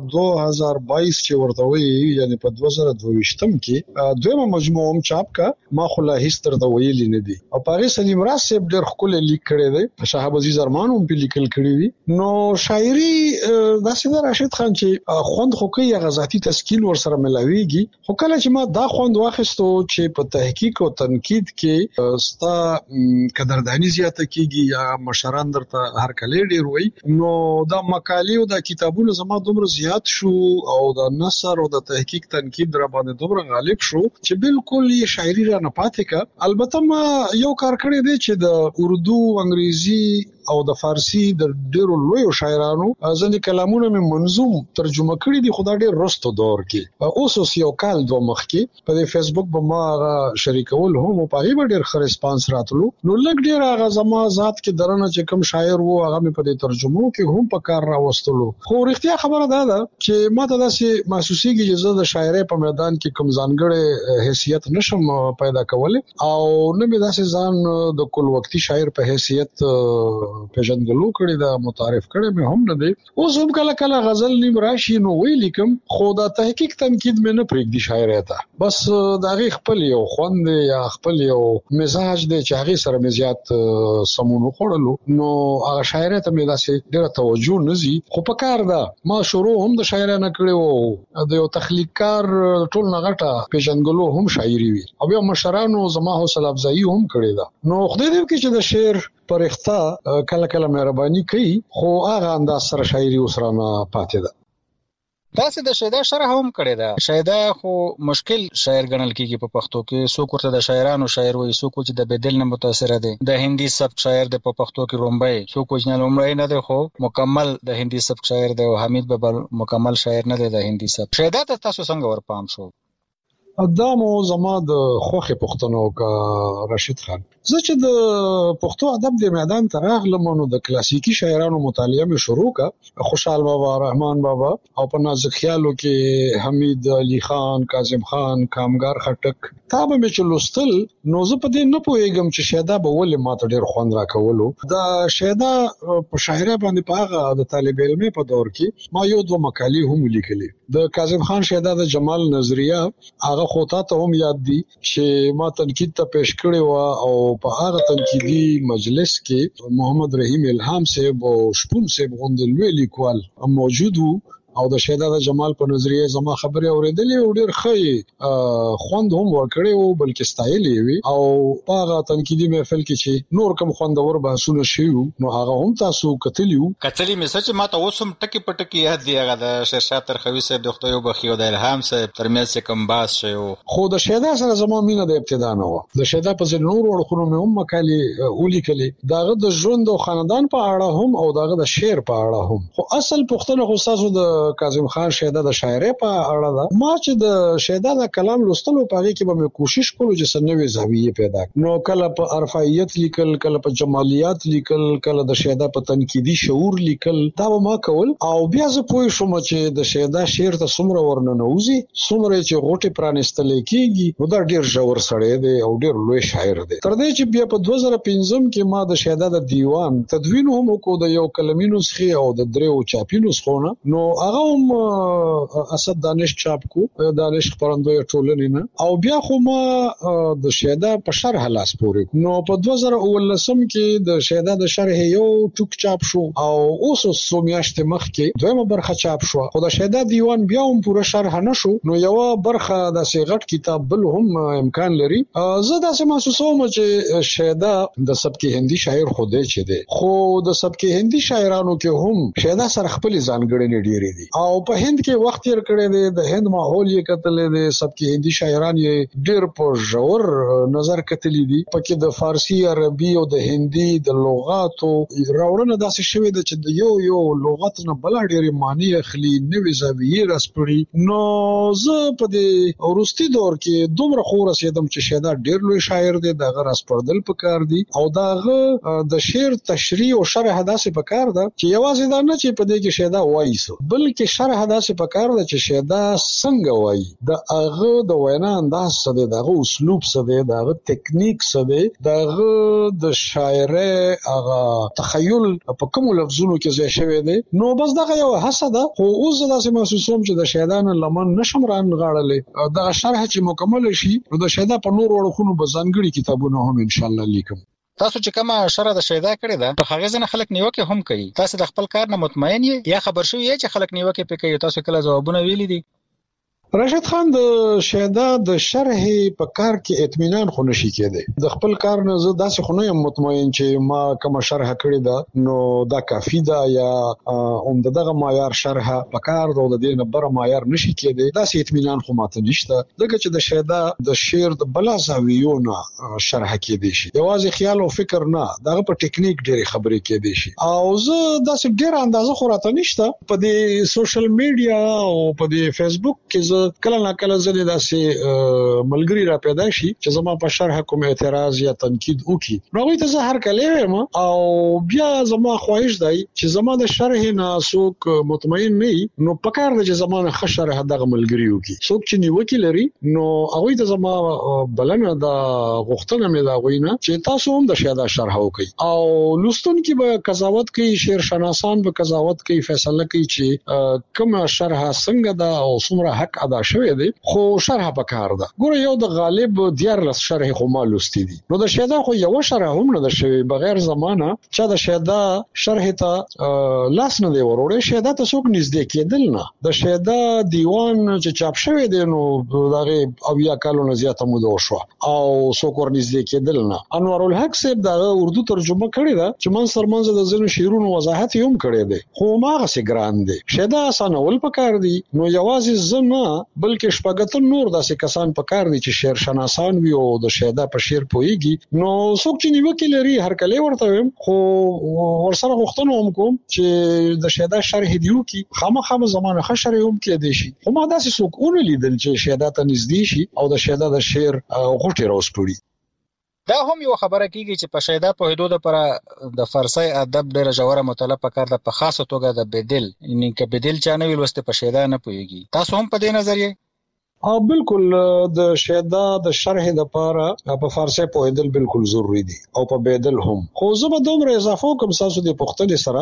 2022 چې ورته وی یعنی په 2022 کې دویمه مجموعه هم چاپ کا ما خلا هیڅ تر د ویل نه دي او پاره سلیم راز صاحب ډېر خپل لیک کړی دی شهاب عزیز ارمان هم په لیکل کړی وي نو شاعري داسې د راشد خان چې خوند خو کوي غزاتی تسکیل ور سره ملاويږي خو کله چې ما دا خوند واخیستو چې په تحقیق او تنقید کې ستا قدردانی زیاته کیږي یا مشران درته هر کله ډیر وي نو دا مقالې او دا کتابونه زما دومره زیات شو او دا نثر او د تحقیق تنقید را باندې دومره غالب شو چې بالکل یې شاعري را نه پاتې کا البته ما یو کار کړی دی چې د اردو انګریزي او د فارسی د ډیرو لویو شاعرانو ځنې کلامونه مې منظوم ترجمه کړي دي خدای ډیر رستو دور کې اوس یو کال دوه مخ کې په فیسبوک به ما شریکول هم په هغه ډیر ښه ریسپانس راتلو نو لږ ډیر هغه زما ذات کې درنه چې کوم شاعر وو هغه مې په دې ترجمو کې هم په کار راوستلو خو رښتیا خبره ده چې ما ته داسې محسوسيږي چې زه د شاعرۍ په میدان کې کوم ځانګړی حیثیت نشم پیدا کولای او نه مې داسې ځان د کل وختي شاعر په حیثیت پیژندلو کړی دا متعارف کړی مې هم نه دی اوس هم کله کله غزل نیم راشي نو وی لیکم خو دا تحقیق تنقید مې نه پرېږدي شاعرۍ ته بس دا غي خپل یو خوند یا خپل یو مزاج دی چې هغه سره مې زیات سمون وخړلو نو هغه شاعرۍ ته مې داسې ډېر توجه نزي خو په کار ده ما شروع هم د شاعرۍ نه کړو د یو تخلیقکار ټول نغټه پیژندلو هم شاعري وي او بیا مشرانو زما حوصله افزایی هم کړی ده نو خدای دې وکړي چې د شعر پرختا کله کله مهرباني کوي خو هغه انداز سره شاعري وسره نه پاتې ده تاسو د شیدا شرح هم کړی دا شیدا خو مشکل شاعر ګڼل کیږي په پښتو کې څوک ورته د شاعرانو شاعر وایي څوک چې د بدل نه متاثر دي د هندي سبک شاعر د په پښتو کې رومبای څوک چې نه لومړی نه دی خو مکمل د هندي سبک شاعر دی او حمید بابا مکمل شاعر نه دی د هندي سبک شیدا ته تاسو څنګه ورپام شو ادمو زما د خوخه پښتنو کا راشد خان زه چې د پښتو ادب د میدان ته راغلم نو د کلاسیکی شاعرانو مطالعه مې شروع کا خوشحال بابا رحمان بابا او په نازک خیالو کې حمید علي خان کاظم خان کامګار خټک تا به مې چلوستل نو زه په دې نه پوهیږم چې شیدا به ولې ماته ډیر خوند راکولو دا شیدا په شاعرۍ باندې په هغه د طالب علم په دور کې ما یو دوه مقالې هم لیکلې د کاظم خان شیدا د جمال نظریه هغه خو ته هم یاد دي چې ما تنقید ته پیش کړی و او په هغه تنقیدي مجلس کې محمد رحیم الهام صاحب او شپون صاحب غوندل وی لیکوال موجود وو او د شیدا د جمال په نظریه زما خبره اوریدلې او ډیر ښه خوند هم ورکړی او بلکې ستایلې وي او هغه تنقیدي محفل کې چې نور کوم خوندور بحثونه شیو نو هغه هم تاسو کتلیو مې سچ ماته اوسم ټکی پټکی یاد دی هغه د شیرشاه ترخوی صاحب د خدای وبخي او د الهام صاحب ترمنځ کوم باس شیو خو د شیدا سره زما مینه د ابتدا نه و د شیدا په ځینو نور وړخونو مې هم مقالې ولیکلې داغه د ژوند او خاندان په اړه هم او داغه د شعر په اړه هم خو اصل پښتنه خو تاسو د کاظم خان شیدا د شاعرۍ په اړه ده ما چې د شیدا د کلام لوستلو په هغه کې به مې کوشش کولو چې سنوي زاویه پیدا نو کله په ارفعیت لیکل کله په جمالیات لیکل کله د شیدا په تنقیدي شعور لیکل دا ما کول او بیا زه پوه شوم چې د شیدا شعر ته څومره ورننوزي څومره چې غوټه پرانستل کېږي نو دا ډیر ژور سړی دی او ډیر لوی شاعر دی تر دې چې بیا په 2005 کې ما د شیدا د دیوان تدوین هم کو د یو کلمینو څخه او د دریو چاپینو څخه نو هغه هغه هم اسد دانش چاپ کو دانش خبرندوی ټولنې نه او بیا خو ما د شهدا په شرح لاس پورې نو په 2019 کې د شهدا د شرح یو ټوک چاپ شو او اوس سومیاشت مخ کې دویمه برخه چاپ شو خو د شهدا دیوان بیا هم پوره شرح نشو نو یو برخه د سیغټ کتاب بل هم امکان لري زه داسې محسوسوم چې شهدا د سبک هندي شاعر خوده چي دي خو د سبک هندي شاعرانو کې هم شهدا سره خپل ځانګړنې ډېرې دي او په هند کې وخت تیر کړی دی د هند ماحول یې کتلې دي سبک هندي شاعران یې ډېر په ژور نظر کتلې دي پکې د فارسی عربي او د هندي د لغاتو راوړنه داسې شوې ده چې د یو لغت نه بل ډېرې معنی اخلي نوې زاویې راسپړي نو زه په دې وروستي دور کې دومره خو رسیدم چې شهدا ډېر لوی شاعر دی دغه راسپړدل پکار دی او دغه د شعر تشریح او شرح داسې پکار ده چې یوازې دا نه چې په دې کې شهدا وایي بلکې شرح داسې پکار ده چې شهدا څنګه وایي د هغه د وینا انداز څه دی دغه اسلوب څه دی دغه ټیکنیک څه دی دغه د شاعرۍ هغه تخیل په کوم لفظونو کې ځای شوی دی نو بس دغه یو حسد خو اوس داسې محسوسوم چې د شهدا نه لمن نشم رانغاړلې دغه شرح چې مکمل شي نو د شهدا په نور وړخونو به ځانګړي کتابونه هم ان شاء الله لیکم تاسو چې کومه شرح د شهدا کړې ده په هغه ځنه خلک نیوکه هم کوي تاسو د خپل کار نه مطمئن یې یا خبر شوی یې چې خلک نیوکه پې کوي تاسو کله ځوابونه ویلي دي راشد خان د شهدا د شرح په کار کې اطمینان خو نشي کېده د خپل کار نه زه داسې خو نه یم مطمئن چې ما کوم شرح کړی ده نو دا کافی ده یا دغه معیار شرح په کار د دې نه بر معیار نشي کېده داسې اطمینان خو ماته نشته دغه چې د شهدا د شعر د بلا زاویونه شرح کېدی شي یوازې خیال او فکر نه دغه په ټیکنیک ډېری خبرې کېدی شي او زه داسې ډېر اندازه خو راته نشته په دې سوشل میډیا او په دې فیسبوک کې کله نه کله ځلې داسې ملګری را پیدا شي چې زما په شرح کوم اعتراض یا تنقید وکړي نو وایي ته زه هر کله یم او بیا زما خواهش دی چې زما د شرح نه څوک مطمئن نه نو پکار دی چې زما نه ښه شرح دغه ملګری وکړي څوک چې نیوکه لري نو هغه ته زما بلنه د غوښتنه مې دا غوینه چې تاسو هم د شهدا شرح وکړي او لوستونکو به قضاوت کوي شعر شناسان به قضاوت کوي فیصله کوي چې کوم شرح څنګه دا او څومره حق ادا شوی دی خو شرح پکار ده ګوره یو د غالب 14 شرح خو مالوستی دي نو د شهدا خو یو شرح هم نه ده شوی بغیر زمانہ چې د شهدا شرح ته لاس نه دی وروړي شهدا ته څوک نږدې کېدل نه د شهدا دیوان چې چاپ شوی دی نو دغه او یا کالو نه زیاته موده وشو او څوک ور نږدې کېدل نه انوار الحق صاحب دا اردو ترجمه کړی دا چې من سرمنځ د زینو شعرونو وضاحت هم کړی دی خو ماغه سي ګران دی شهدا آسان ول پکار دی نو یوازې زما بلکې شپږته نور داسې کسان پکار دي چې شعر شناسان وي او د شهدا په شعر پويږي نو څوک چې نیوکه لري هر کله ورته خو ورسره غوښتنه هم کوم چې د شهدا شرح دیو کی خامخا زمانه ښه شرح هم کې دي شي خو ما داسې څوک اون لیدل چې شهدا ته نږدې شي او د شهدا د شعر غوټي راوسپړي دا هم یو خبره کیږي چې په شهدا په حدود پر د فارسی ادب ډېر ژوره مطالعه پکار ده په خاصه توګه د بدل یعنی ک بدل چانه ویل وسته په شهدا نه پويږي تاسو هم په دې نظریه بالکل د شهدا د شرح د پاره په فارسی پوهیدل بالکل ضروری دي او په بدل هم خو زه به دومره اضافه کوم تاسو د پښتني سره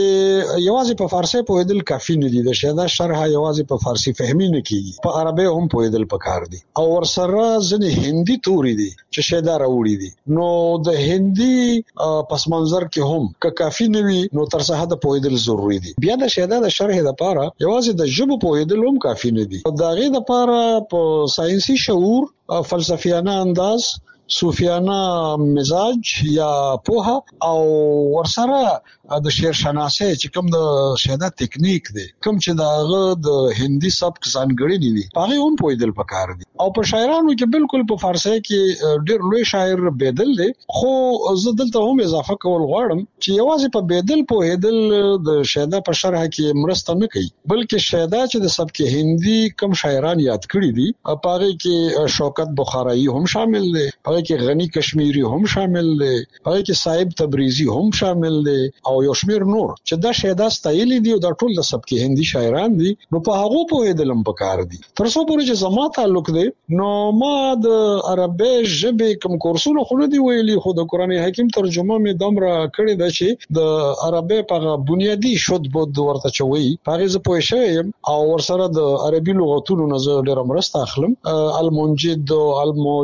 چې یوازې په فارسی پوهیدل کافی نه دي د شهدا شرح یوازې په فارسی فهمي نه کیږي په عربي هم پوهیدل پکار دي او ورسره ځنې هندي توري دي چې شهدا راوړي دي نو د هندي پس منظر کې هم که کافی نه وي نو تر څه حد پوهیدل ضروری دي بیا د شهدا د شرح د پاره یوازې د ژبه پوهیدل هم کافی نه دي دا غي د پاره په ساينسي شعور فلسفیانه انداز صوفیانه مزاج یا پوها او ورسره د شعر شناسي چې کوم د شهدا ټیکنیک دی کوم چې داغه د هندي سبک ځانګړي دي هغه هم پوهیدل پکار دي او په شاعرانو کې بالکل په فارسی کې ډېر لوی شاعر بدل دي خو زه دلته هم اضافه کول غواړم چې یوازې په بدل پوهیدل د شهدا په شرح کې مرسته نه کوي بلکې شهدا چې د سبک هندي کوم شاعران یاد کړی دي په هغه کې شوکت بخارایی هم شامل دي هغه پای کې غنی کشمیری هم شامل دی، پای کې صاحب تبریزی هم شامل دی او یو شمیر نور چې دا شیدا ستایلی دی او دا ټول د سبک هندي شاعران دي. نو په هغه په هیدلم پکار دي. تر څو پورې چې زما تعلق دی نو ما د عربی ژبې کوم کورسونه خو نه دی ویلي، خو د قران حکیم ترجمه مې دمره کړې ده چې د عربی په بنیادی شود بود ورته چوي هغه ز پوه شم او ورسره د عربي لغتونو نه زه ډېر مرسته اخلم. المنجد او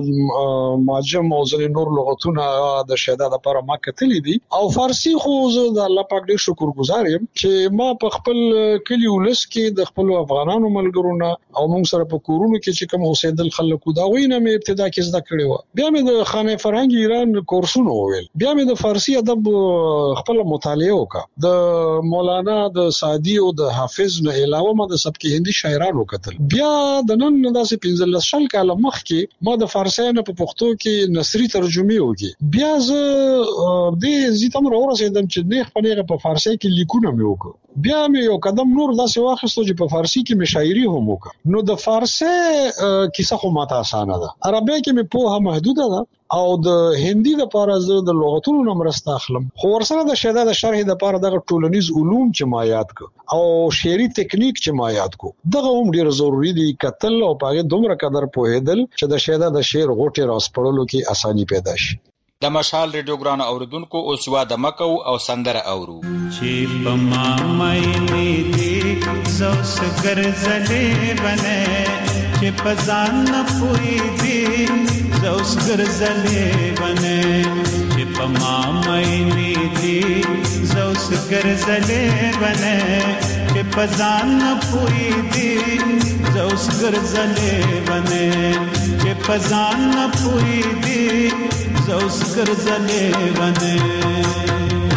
المعجم او ځینې نور لغتونه د شهدا لپاره ما کتلې دي او فارسی خو زه د الله پاک ډېر شکرګزار یم چې ما په خپل کلی ولس کې د خپل افغانانو ملګرو او موږ سره په کورونو کې چې کوم اوسېدل خلکو دا وینه مې ابتدا کې زده کړې و. بیا مې د خانه فرهنګ ایران کورسونه وویل، بیا مې د فارسی ادب خپل مطالعه وکړه. د مولانا د سعدي او د حافظ نه علاوه ما د سبک هندي شاعرانو کتل. بیا د نن داسې 15 کال مخکې ما د فارسی نه په پښتو کې نثري ترجمه وکړه. بیا زه د زیاتم راورسېدم چې نه خپلېږه په فارسی کې لیکونه مې وکړه. بیا مې یو قدم نور داسې واخیستو چې په فارسی کې مې شاعري هم وکړه. نو د فارسی کیسه خو ماته اسانه ده، عربی کې مې په محدوده ده او د هندي د لپاره زه د لغتونو نه مرسته اخلم. خو ورسره د شهدا د شرح د لپاره د ټولنیز علوم چې ما یاد ک او شعري ټیکنیک چې ما یاد کو دغه هم ډیر ضروری دي. کتل او پاره دومره قدر پوهیدل چې د شهدا د شعر غوټه راس پړلو کې اساني پیدا شي. د مشال ریډیو ګران اوریدونکو اوس یو د مکو او سندره اورو چې په ما مې دې زوس ګرځلې بنه چې په ځان نه پوي دې زوس ګرځلې بنه چې په ما مې دې زوس ګرځلې بنه چې په ځان نه پوي دې زوس ګرځلې بنه چې په ځان نه پوي دې زوس ګرځلې بنه.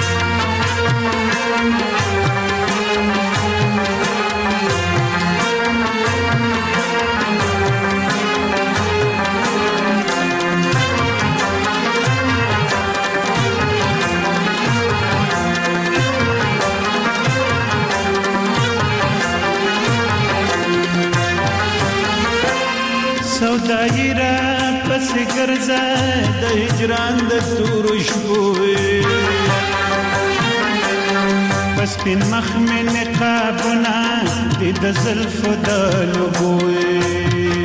سودایره پس ګرځه د هجران د تور شپوي پس پین مخ مې نقابونه د زلفو د لګوي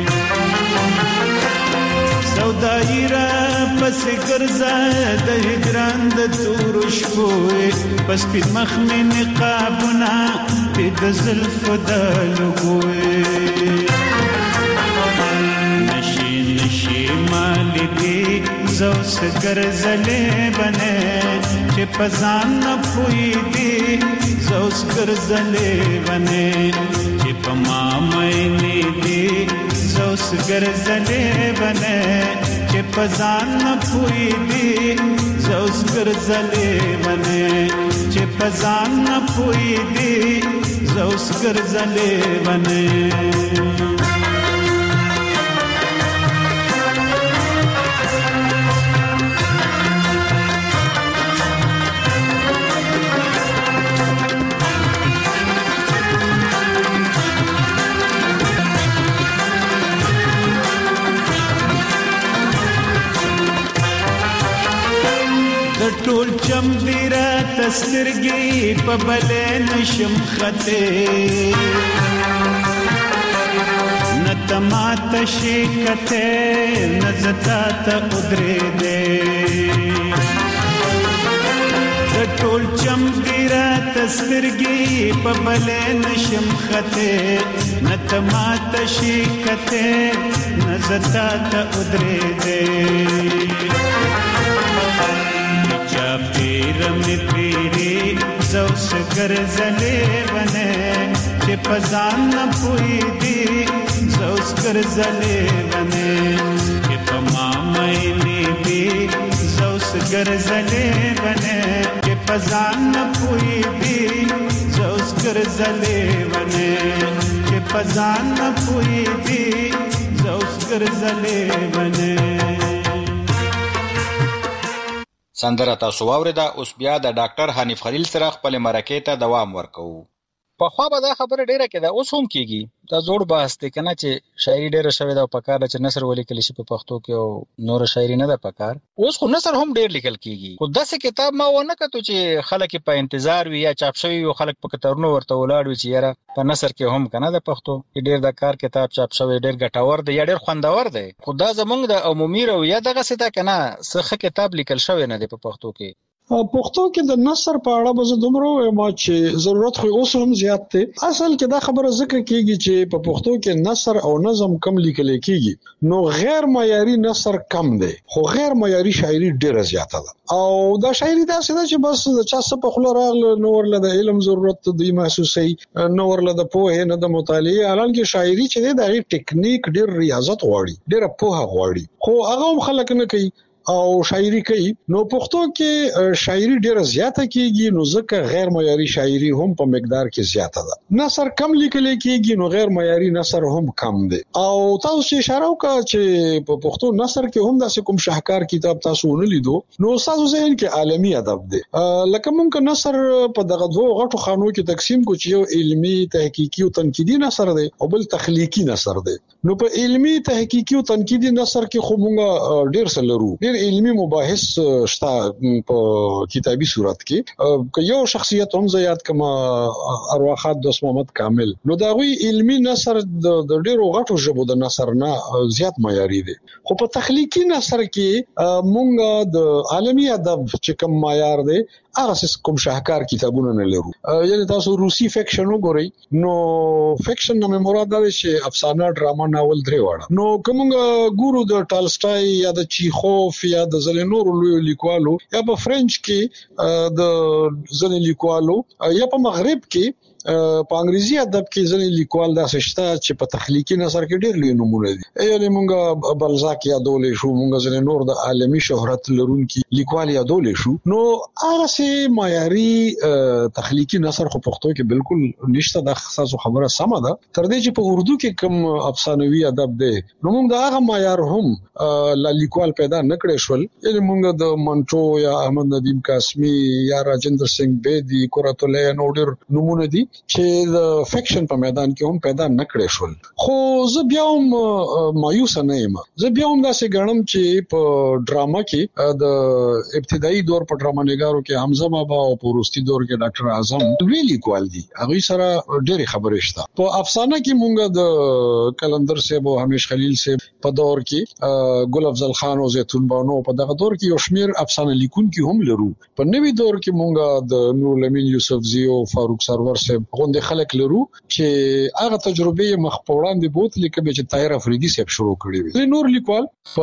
سودایره پس ګرځه د هجران د تور شپوي پس پین مخ مې نقابونه د زلفو د لګوي زوس ګرځلې بنه چې پزان نه پوي دي زوس ګرځلې بنه چې په ما مې دي زوس ګرځلې بنه چې پزان نه پوي دي زوس ګرځلې بنه چې پزان نه پوي دي زوس ګرځلې بنه. ټول چم دیره تسترګي په بلې نشم خته نتمات شي کته نزتا ته ودرې دې ټول چم دیره تسترګي په بلې نشم خته نتمات شي کته نزتا ته ودرې دې پیرم پیری زوس ګرځلې بنه چې پزان نه پوي دي زوس ګرځلې بنه چې په ما مې دي زوس ګرځلې بنه چې پزان نه پوي دي زوس ګرځلې بنه چې پزان نه پوي دي زوس ګرځلې بنه. سندره تاسو واوریده. اوس بیا د ډاکټر حنیف خلیل سره خپل مرکې ته دوام ورکوو. په خوا به دا خبره ډیره کېده، اوس هم کېږي. دا زوړ بحث دی کنه چې شاعري ډیره شوې ده او په کار چې نثر ولیکل شي په پښتو کې او نور شاعري نه ده په کار. اوس خو نثر هم ډیر لیکل کېږي. خو داسې کتاب ما ونه کتو چې خلک په انتظار وي یا چاپ شوی او خلک په کتارونو ورته ولاړ وي چې یاره په نثر کې هم کنه د پښتو کې ډیر د کار کتاب چاپ شوی، ډیر ګټور دی یا ډیر خوندور دی. خو دا زمونږ د عمومي رویه دغه څه ده کنه څه کتاب لیکل شوی نه دی په پښتو کې. پښتو کې د نثر په اړه به زه دومره وایم چې ضرورت خو اوس هم زیات دی. اصل کې دا خبره ذکر کیږي چې په پښتو کې نثر او نظم کم لیکل کیږي، نو غیر معیاري نثر کم دی خو غیر معیاري شاعري ډیره زیاته ده. او دا شاعري داسې ده چې بس د چا څه په خوله راغله نو ورله د علم ضرورت دوی محسوسوي، نو ورله د پوهې نه د مطالعې. حالانکه شاعري چې دی د ټیکنیک ډیر ریاضت غواړي، ډیره پوهه غواړي، خو هغه هم خلک نه کوي او شاعري کوي. نو پښتو کې شاعري ډیره زیاته کیږي، نو ځکه غیر معیاري شاعري هم په مقدار کې زیاته ده. نثر کم لیکل کیږي، نو غیر معیاري نثر هم کم دی. او تاسو چې اشاره وکړه چې په پښتو نثر کې هم داسې کوم شاهکار کتاب تاسو ونه لیدو، نو تاسو ذهن کې عالمي ادب دی. لکه مونږ نثر په دغه دوه غټو خانو کې تقسیم کو چې یو علمي تحقیقي او تنقیدي نثر دی او بل تخلیقي نثر دی. نو په علمي تحقیقي او تنقیدي نثر کې خو مونږ ډیر څه لرو، ډیر علمي مباحث شته په کتابي صورت کې. که یو شخصیت هم زیات کما ارواحات دوست محمد کامل، نو دا غوي علمي نثر د ډیرو غټو ژبو د نثر نه زیات معیاري دی. خو په تخلیقي نثر کې مونږ د عالمي ادب چې کوم معیار دی هغه کوم شاهکار کتابونه نه لرو. یعنی تاسو روسي فکشن وګورئ، نو فکشن نه مراد ده چې افسانه، ډراما، ناول درې وړه. نو کومه ګورو د ټالسټای یا د چیخوف یا د زلنور لوی لیکوالو یا په فرنچ کې د زلن لیکوالو یا په مغرب کې په انګریزي ادب کې ځینې لیکوال داسې شته چې په تخلیقي نثر کې ډېر لوی نمونه دي. یعنی مونږ بلزاک یادولې شو، مونږ ځینې نور د عالمي شهرت لرونکي لیکوال یادولې شو. نو هغه سه معیاري تخلیقي نثر خو پښتو کې بالکل نشته. د خاصو خبره سمه ده. تر دې چې په اردو کې کوم افسانوي ادب دی، نو مونږ د هغه معیار هم لا لیکوال پیدا نکړې شول. یعنی مونږ د منټو یا احمد ندیم قاسمی یا راجندر سنگ بیدی، قرۃ العین او ډېر نمونه دي چې د فکشن په میدان کې هم پیدا نکړې شول. خو زه بیا هم مایوس نه یم. زه بیا هم داسې ګڼم چې په ډراما کې د ابتدایي دور په ډراما نګارو کې حمزه بابا او په وروستي دور کې ډاکټر اعظم لوی لیکوال دي، هغه سره ډېرې خبرې شته. په افسانه کې مونږ د کلندر صاحب او همیش خلیل صاحب په دور کې ګل افضل خان او زیتون بانو په دغه دور کې یو شمیر افسانه لیکونکي هم لرو. په نوي دور کې مونږ د نور الامین یوسفزی او فاروق سرور صاحب غونډه خلک لرو چې هغه تجربه مخ په وړاندې بوت لیکه چې طاهر افریدي صاحب شروع کړی وي. نور لیکوال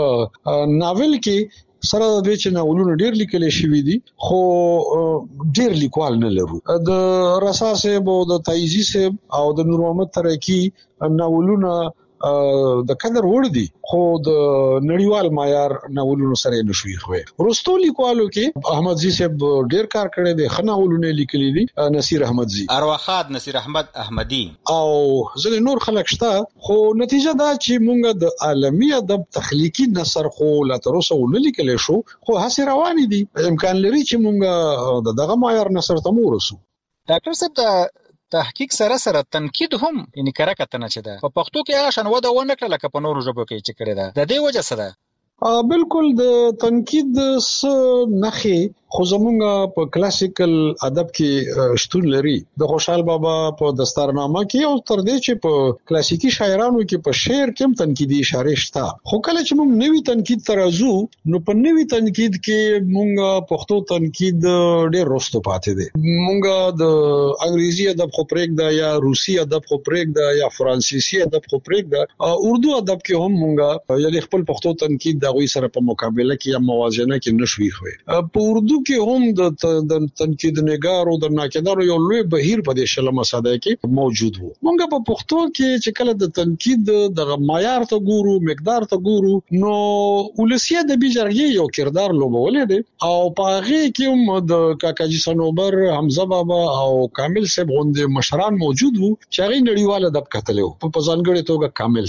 په ناول کې سره د دې چې ناولونه ډېر لیکل شوی دي، خو ډېر لیکوال نه لرو. د رسا صاحب او د تایزی صاحب او د نور محمد ترکی ناولونه د قدر وړ دي، خو د نړیوال معیار ناولونو سره نشوي خوي. رستو لیکوالو کې احمد زی صاحب ډیر کار کړی دی، خناولونه لیکلي دي. نصیر احمد زی، ارواخات نصیر احمد احمدی او ځینې نور خلک شته. خو نتیجه دا چې مونږ د عالمي ادب تخلیقي نثر خو لا تر اوسه ونه لیکل شو، خو هڅه روانې دي. امکان لري چې مونږ دغه معیار نثر ته ورسو. ډاکټر صاحب د تحقیق سره سره تنقید هم یعنی کړه کتنه چې ده په پښتو کې هغه شنو ده ونه کړل لکه په نورو ژبو کې چې کړی ده. د دې وجه څه ده؟ بالکل د تنقید نخې خو زمونږ په کلاسیکل ادب کې شتون لري. د خوشحال بابا په دستارنامه کې او تر دې چې په کلاسیکی شاعرانو کې په شعر کې هم تنقیدي اشاره شته. خو کله چې موږ نوی تنقید ترازو، نو په نوی تنقید کې موږ پښتو تنقید ډېر رستو پاتې دي. موږ د انګریزي ادب خو پرېږده یا روسي ادب خو پرېږده یا فرانسیسي ادب خو پرېږده، اردو ادب کې هم موږ یعنی خپل پښتو تنقید د غوي سره په مقابله کې یا موازنه کې نشوي خوي. په اردو کې هم د تنقید نګارو د ناقدانو یو لوی بهیر په دې شلمه ساده کې موجود وو. موږ په پښتو کې چې کله د تنقید د معیار ته ګورو، مقدار ته ګورو، نو ولسی د بیجرګي یو کردار لوبولې دي او په هغه کې هم د کاکاجي سنوبر، حمزه بابا او کامل صاحب غوندې مشران موجود وو چې هغه نړیواله ادب کتلو. په ځانګړي توګه کامل صاحب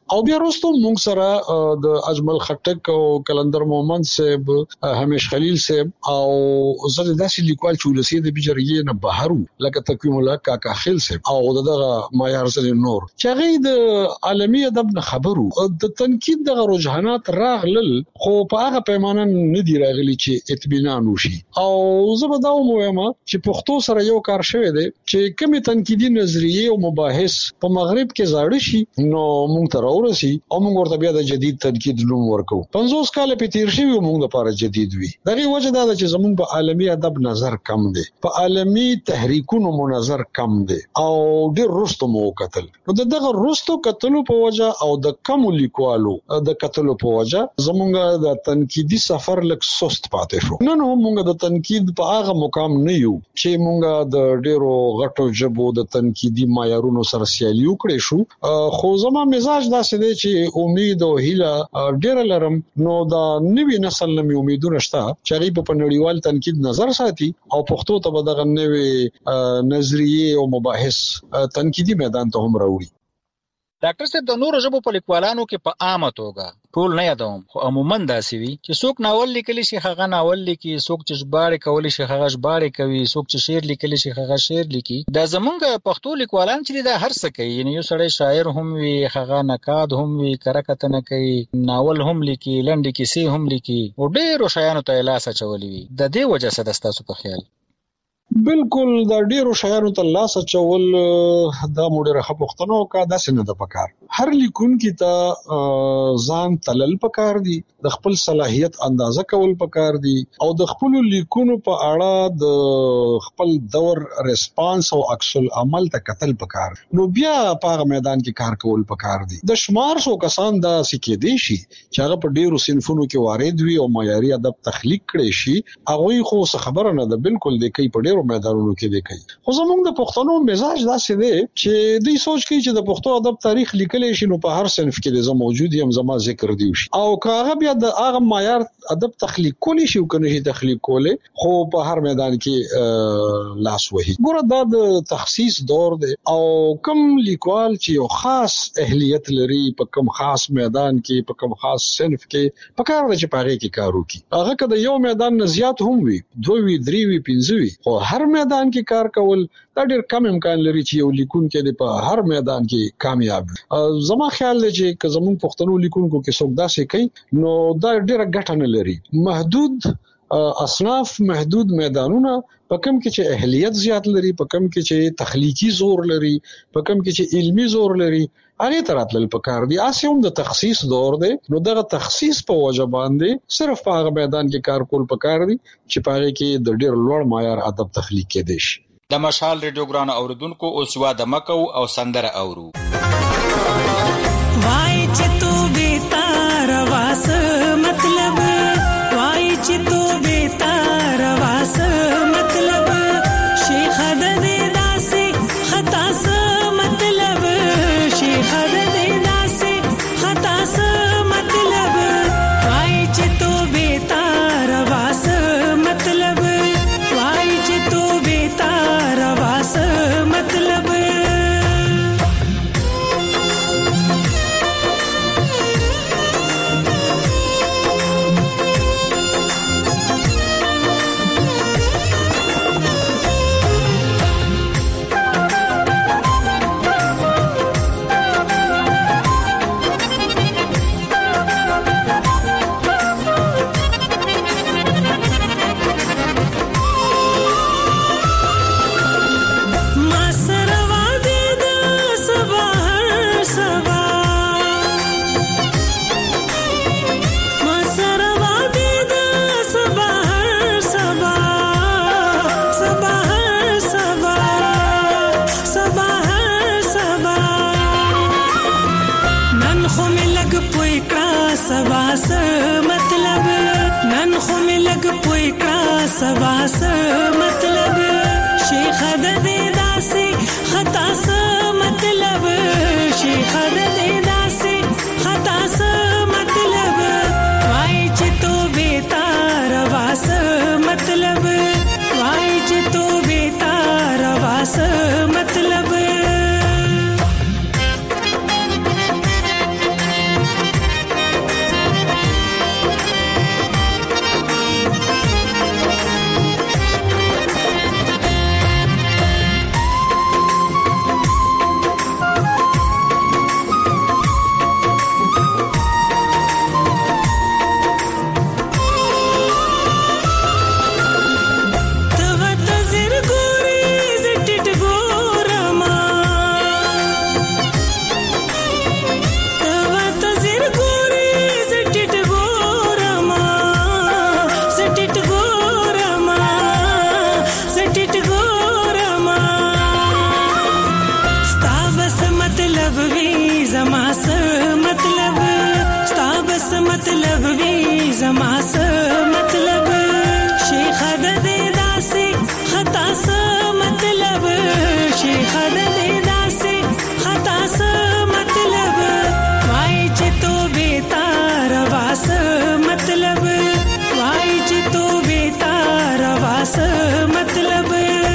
او بیا وروسته موږ سره د اجمل خټک او کلندر محمد صاحب همیش خلیل صاحب او زړه داسې لیکوال چې ولسی د بجریه نه بهرو لکه تقویم الله کاکا خیل صاحب او دغه معیار سره نور چې هغه د عالمي ادب نه خبرو د تنقید د رجحانات راغلل خو په هغه پیمانه نه دی راغلی چې اطمینان وشي او زه به دا وایم چې پښتو سره یو کار شوی دی چې کومه تنقیدي نظریه او مباحث په مغرب کې زاړه شي نو موږ ته راورسي او موږ ورته بیا د جدید تنقید نوم ورکو 50 کال په تیر شي موږ لپاره جدید وي دغه وجه دا چې زموږ په عالمي ادب نظر کم دی په عالمي تحریکونو نظر کم دی او ډیر رستو مو قتل نو دغه رستو قتلو په وجه او د کم لیکوالو د قتلو په وجه زمونږ د تنقیدي سفر لک سست پاتې شو نن هم موږ د تنقید په هغه مقام نه یو چې موږ د ډیرو غټو جبو د تنقیدي معیارونو سره سیالي وکړې شو خو زما مزاج داسې دی چې امید او هیله ډیر لرم نو دا نوی نسل نه امیدونه شته چې په نړیوال تنقید نظر ساتي او پښتو ته دغه نوې نظریه او مباحث تنقیدي میدان ته هم راوړي ډاکټر صاحب د نورو ژبو په لیکوالانو کې په عامه توګه ټول نه یادوم خو عموما داسې وي چې څوک ناول لیکلی شي هغه ناول لیکي څوک چې ژباړې کولی شي هغه ژباړې کوي څوک چې شعر لیکلی شي هغه شعر لیکي دا زمونږ پښتو لیکوالان چې دا هر څه کوي یعنی یو سړی شاعر هم وي هغه نقاد هم وي کرکتنه کوي ناول هم لیکي لنډې کیسې هم لیکي او ډېرو شیانو ته لاس اچولی وي د دې وجه څه د ستاسو په خیال بالکل دا ډیرو شاعرانو ته لاس اچول دا موډره خپختنو کا داسې نه د پکار هر لیکونکي ته ځان تلل پکار دي د خپل صلاحیت اندازه کول پکار دي او د خپل لیکونو په اړه د خپل دور ریسپانس او عکس العمل ته قتل پکار نو بیا په میدان کې کار کول پکار دي د شمار سو کسان دا سکه دي شي چې هغه په ډیرو صنفونو کې وارد وي او معیاري ادب تخلیق کړي شي هغه خو خبره نه ده بالکل د کوي په ډیرو میدانونو کې دی کوي خو زمونږ د پښتنو مزاج داسې دی چې دوی سوچ کوي چې د پښتو ادب تاریخ لیکل شي نو په هر صنف کې د موجود یم زما ذکر دی شي او کاغه بیا د هغه معیار ادب تخلیق کولی شي او کنه شي تخلیق کوله خو په هر میدان کې لاس وهي ګوره دا د تخصیص دور دی او کم لیکوال چې یو خاص اهلیت لري په کم خاص میدان کې په کم خاص صنف کې په کار د چپاغي کې کار وکي هغه کده یو میدان نه زیات هم وي 2 وي 3 وي 5 وي خو هر میدان کې کار کول دا ډېر کم امکان لري چې یو لیکونکی په هر میدان کې کامیاب زما خیال دی چې که زموږ پښتنو لیکونکو کې څوک داسې کوي نو دا ډېر ګټه نه لري محدود اصناف محدود میدانونه په کوم کې چې اهلیت زیات لري په کوم کې چې تخلیقي زور لري په کوم کې چې علمی زور لري هغه تراتل پکار دي اسیم د تخصیص دور دی نو دغه تخصیص په وجه باندې صرف په هغه میدان کې کار کول پکار دي چې پاره کې د ډیر لوړ معیار ادب تخلیق کې دي شي د مشال ریډیو ګران اوردونکو او سوا د مکو او سندره اورو وای چې تو بیتار واس مطلب وای چې تو بیتار واس مطلب شیخ د دې داسې خطا س مطلب شیخ د دې داسې خطا س مطلب وای چې تو بیتار واس مطلب وای چې تو بیتار واس مطلب سواس مطلب شیخ د دې داسې خطا س مطلب شیخ د دې داسې خطا س مطلب وای چې تو بیتار واس مطلب وای چې تو بیتار واس مطلب څه مطلب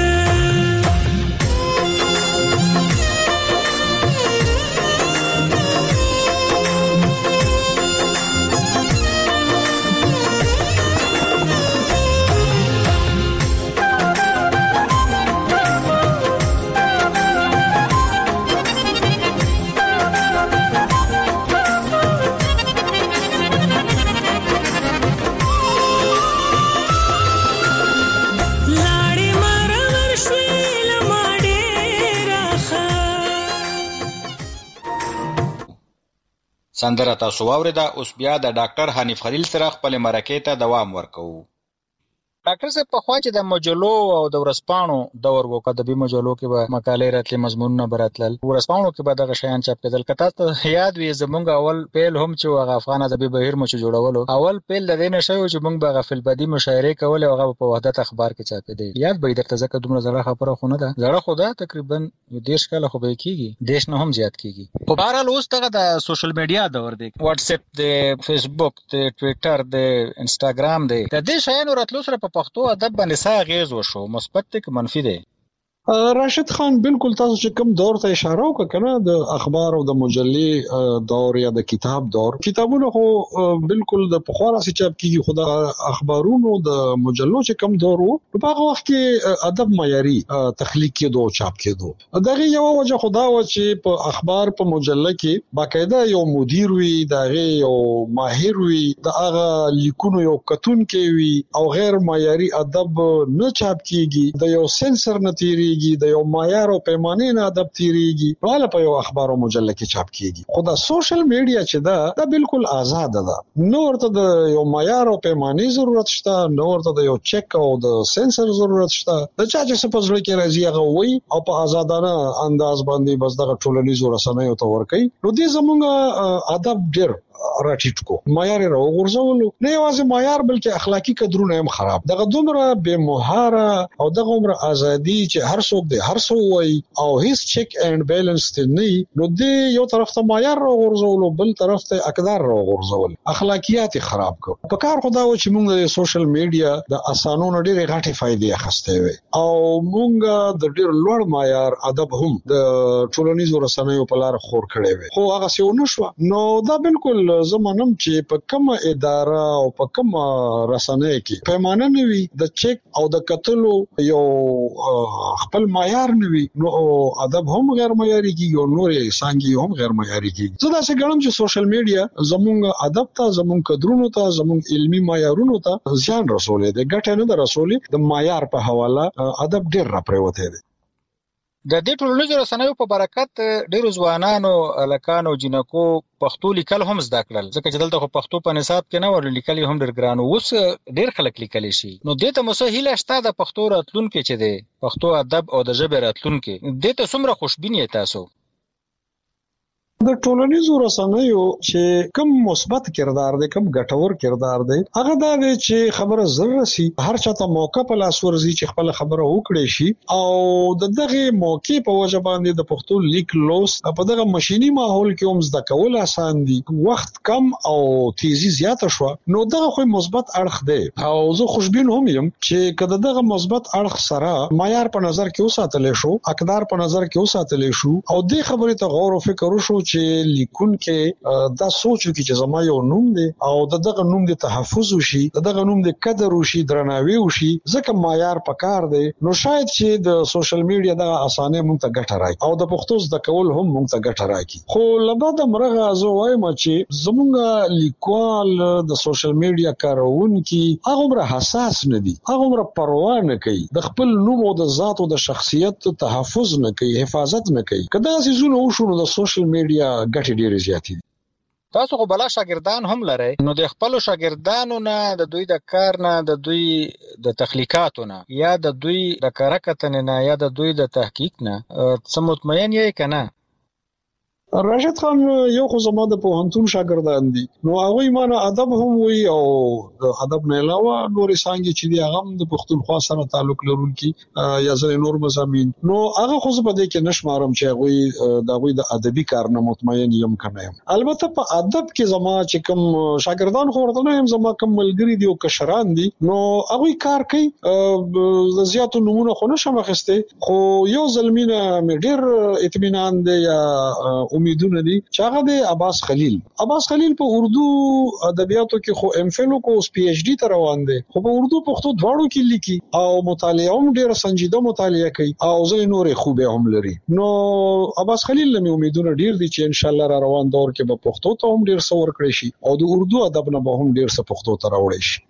سندره تاسو واوریده. اوس بیا د ډاکټر حنیف خلیل سره خپل مرکې ته دوام ورکوو. ډاکټر صاحب په خوا چې د مجلو او د ورځپاڼو دور وو، ادبي مجلو کې به مقالې راتلې، مضمونونه به راتلل، ورځپاڼو کې به دغه شیان چاپ کېدل. که تاسو ته یاد وي زمونږ اول پیل هم چې هغه افغان ادبي بهیر مو چې جوړولو، اول پیل د دې نه شوی چې موږ به هغه فلبدي مشاعرې کولې، هغه په وحدت اخبار کې چاپېدې. یاد به یې درته ځکه دومره زړه خبره خو نه ده، زړه خو ده تقریبا 10 کاله خو به کېږي، 10 نه هم زیات کېږي. خو بهرحال اوس دغه د سوشل میډیا دور دی، واتس اپ دی، فیسبوک دی، ټویټر دی، انسټاګرام دی. د دې شیانو راتلو سره په پښتو ادب باندې څه اغېز وشو؟ مثبت دی که منفي دی؟ راشد خان بالکل تاسو چې کوم دور ته اشاره وکړه کنه، د اخبار او د مجلې دور یا د کتاب دور، کتابونه خو بالکل د پخوانه سي چاپ کیږي، خو د اخبارونو د مجلو چې کوم دور وو په هغه وخت کې ادب معیاري تخلیق کېدو او چاپ کېدو. دغه یو وجه خدا و چې په اخبار په مجله کې باقاعده یو مدیر وي، دغه یو ماهر وي، د هغه لیکونو یو کتون کې وي او غیر معیاري ادب نه چاپ کیږي، د یو سنسر نتیری د یو معیار او پیمانه نه ادب تیریږي، ټول په یو اخبار او مجله کې چاپ کیږي. خو د سوشل میډیا چې دا بالکل آزاد ده، نو ورته د یو معیار او پیمانه ضرورت شته، نو ورته د یو چک او د سنسر ضرورت شته. د چا چې څه پزړه کې راځي هغه وایي او په آزادانه انداز باندې بس دغه ټولنیزو رسنیو ته ورکوي. نو دې زموږ ادب ډېر راټیټ کو، معیار راو غورځولو، نه یوازې معیار بلکې اخلاقی قدرونه هم خراب. دغه دومره بے مهاره او دغه عمر ازادي چې هر څوک دی هر څو وای او هیڅ چیک اینڈ بیلنس ته نه، نو دې یو طرف ته معیار راو غورځولو، بل طرف ته اقدار راو غورځول، اخلاقیات خراب کو. په کار خدا و چې موږ د سوشل میډیا د اسانونو ډېرې غټې فائدې اخستې وي او موږ د ډېر لوړ معیار ادب هم د ټولنیزو رسنیو په لار خور کړی وي، خو هغه څه ونه شو. نو دا بالکل زمونږ چې په کومه اداره او په کومه رسنۍ کې پیمانه نوي د چک او د کتلو یو خپل معیار نوي، نو ادب هم غیر معیاري کیږي او نورې څنګه هم غیر معیاري کیږي. زه دا څه ګڼم چې سوشل میډیا زمونږ ادب ته، زمونږ قدرونو ته، زمونږ علمي معیارونو ته ځان رسولې دي، ګټه نه ده رسولې. د معیار په حواله ادب ډېر راپریوته دي. د دې ټولنیزو رسنیو په برکت ډیرو ځوانانو، هلکانو، جنکو پښتو لیکل هم زده کړل، ځکه چې دلته خو پښتو په نصاب کې نه ور لیکل هم ډیر ګران، اوس ډیر خلک لیکلی شي. نو دې ته مو څه هیله شته د پښتو راتلونکي چې دی، پښتو ادب او د ژبې راتلونکي، دې ته څومره خوشبین یې تاسو؟ د ټولنیزو رسنیو چې کوم مثبت کردار دی، کوم ګټور کردار دی، هغه دا دی چې خبره زر رسي، هر چاته موقع په لاس ورزي چې خپل خبره وکړي شي، او دغه موقع په وجه باندې د پښتو لیک لوست په دغه ماشيني ماحول کې هم زده کول آسان دي، وخت کم او تیزی زیاته شو. نو دغه خو مثبت اړخ دی او زه خوشبین هم یم چې کله دغه مثبت اړخ سره معیار په نظر کې وساتل شو، اقدار په نظر کې وساتل شو، او دې خبرې ته غور او فکر وشو چې لیکون کې دا سوچو کې چې زما یو نوم دی او دغه نوم دی تحفظ وشي، دغه نوم دی قدر وشي، درناوی وشي، ځکه معیار پکار دی. نو شاید چې د سوشل میډیا دغه اسانه مونږ ته ګټه راکړي او د پښتو زده کول هم مونږ ته ګټه راکړي. خو لبا د مرغه زه وایم چې زمونږ لیکوال د سوشل میډیا کارونکي هغه عمر حساس نه دي، هغه عمر پروا نه کوي، د خپل نوم او د ذات او د شخصیت تحفظ نه کوي، حفاظت نه کوي. کدا سيزونه وشو د سوشل میډیا ګټې ډېرې زیاتې دي. تاسو خو بلا شاګردان هم لرئ، نو د خپل شاګردانو نه، د دوی د کار نه، د دوی د تخلیقاتو نه، یا د دوی د کارکتن نه، یا د دوی د تحقیق نه څه مطمئن یې کنه؟ راشد خان یو خو زما د پوهنتون شاګردان دي، نو هغه مانه ادب هم وی او د ادب نه علاوه نورې څنګه چې دی هغه د پښتونخوا سره تعلق لرونکي یا ځل نور مزامین، نو هغه خو په دې کې نشمارم چې هغه د ادبي کارنه مطمئن یم کنه. البته په ادب کې زما چې کوم شاګردان خو ورته نه هم زما کوم ملګری دي او کشران دي، نو هغه کار کوي د زیاتو نمونه خو نشم اخیسته، خو یو ځلمینه مې ډیر اطمینان دی یا امیدونه دي چې هغه د عباس خلیل په اردو ادبیاتو کې خو ام فل کو اس پی ایچ ډی ته روان دي، خو په اردو پښتو دواړو کې لیکي او مطالعه هم ډیر سنجیده مطالعه کوي او ځینې نورې خوبه هم لري. نو عباس خلیل له امیدونه ډیر دي چې ان شاء الله را روان دور کې به پښتو ته هم ډیر څه ورکړي شي او د اردو ادب نه به هم ډیر څه پښتو ته راوړي شي.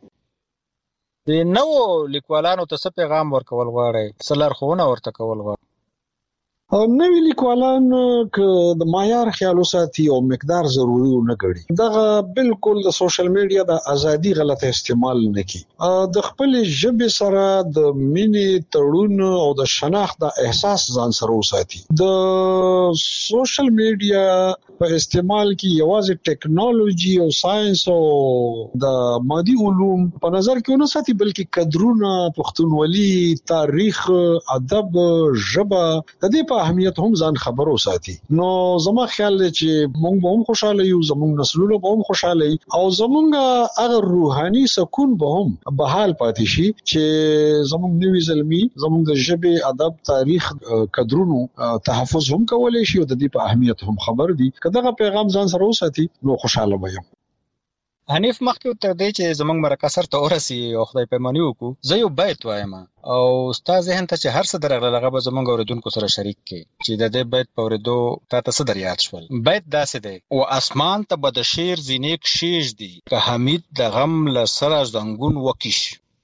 د نوو لیکوالانو ته څه پیغام ورکول غواړي، څه لارښوونه ورته کول غواړي؟ نوی لیکوالان که د معیار خیال وساتي او مقدار ضروري نه ګڼي، دغه بالکل د سوشل میډیا د ازادي غلط استعمال نه کوي، د خپل ژبې سره د مینې تړون او د شناخت د احساس ځان سره وساتي. د سوشل میډیا په استعمال کې یوازې ټیکنالوژي او ساينس او د مادي علوم په نظر کې نه ساتي، بلکې قدرونه، پښتونولي، تاریخ، ادب، ژبه د دې په اهمیت هم ځان خبرو ساتي. نو زما خیال دی چې موږ به هم خوشاله یو، زموږ نسلونه به هم خوشاله وي او زموږ هغه روحاني سکون به هم بحال پاتې شي چې زموږ نوی زلمی زموږ د ژبې، ادب، تاریخ قدرونو تحفظ هم کولای شي او د دې په اهمیت هم خبر دي. که دغه پیغام ځان سره وساتي نو خوشاله به یم. حنیف مخکې تر دې چې زموږ مرکه سر ته ورسي او خدای پیمانی وکړو، زه یو بیت وایم او ستا ذهن ته چې هر څه درغله هغه به زموږ اوریدونکو سره شریک کړي چې د دې بیت په اوریدو تا ته څه در یاد شول. بیت داسې دی: او اسمان ته به د شیر زینې کشیږ دي، که حمید د غم له سره زنګون وکیش.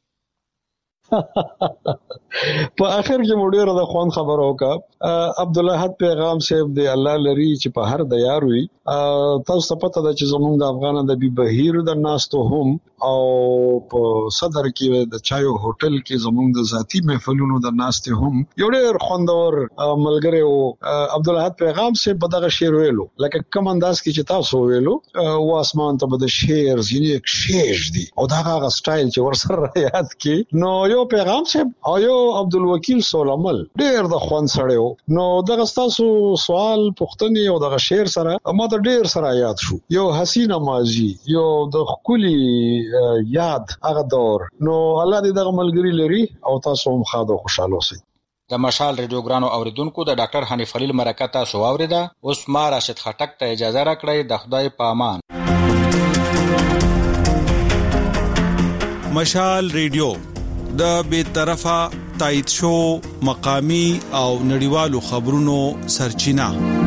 په اخر کې مو ډیره د خوان خبر وکړه. عبدالحد پیغام صاحب دی الله لري چې په هر د یار وي. تاسو ته پته ده چې زموږ د افغان ادبي بهیر د ناستو هم او په صدر کې د چایو هوټل کې زموږ د ذاتی محفلونو د ناستې هم یو ډیر خوندور ملګری او عبدالحد پیغام صاحب په دغه شعر ویلو، لکه کوم انداز کې چې تاسو ویلو، او اسمان ته به د شعر زینې کشیږ دي او دا هغه سټایل چې ورسره یاد کې. نو یو پیغام صاحب او یو عبدالوکیل سولمل ډیر د خوان سړیو. نو دغه تاسو سوال پوښتنې او دغه شعر سره ما ته ډیر سره یاد شو، یو حسینه ماضی، یو د خولي یاد هغه دور. نو الله دې دغه ملګری لري او تاسو هم خاطر خوشاله اوسئ. د مشال ریډیو ګرانو اوریدونکو د ډاکټر حنیف خلیل مرکه تاسو واوریده. اوس ما راشد خټک ته اجازه راکړئ. د خدای په امان. مشال ریډیو د بیطرفه تایید شو مقامی او نړیوالو خبرونو سرچینه.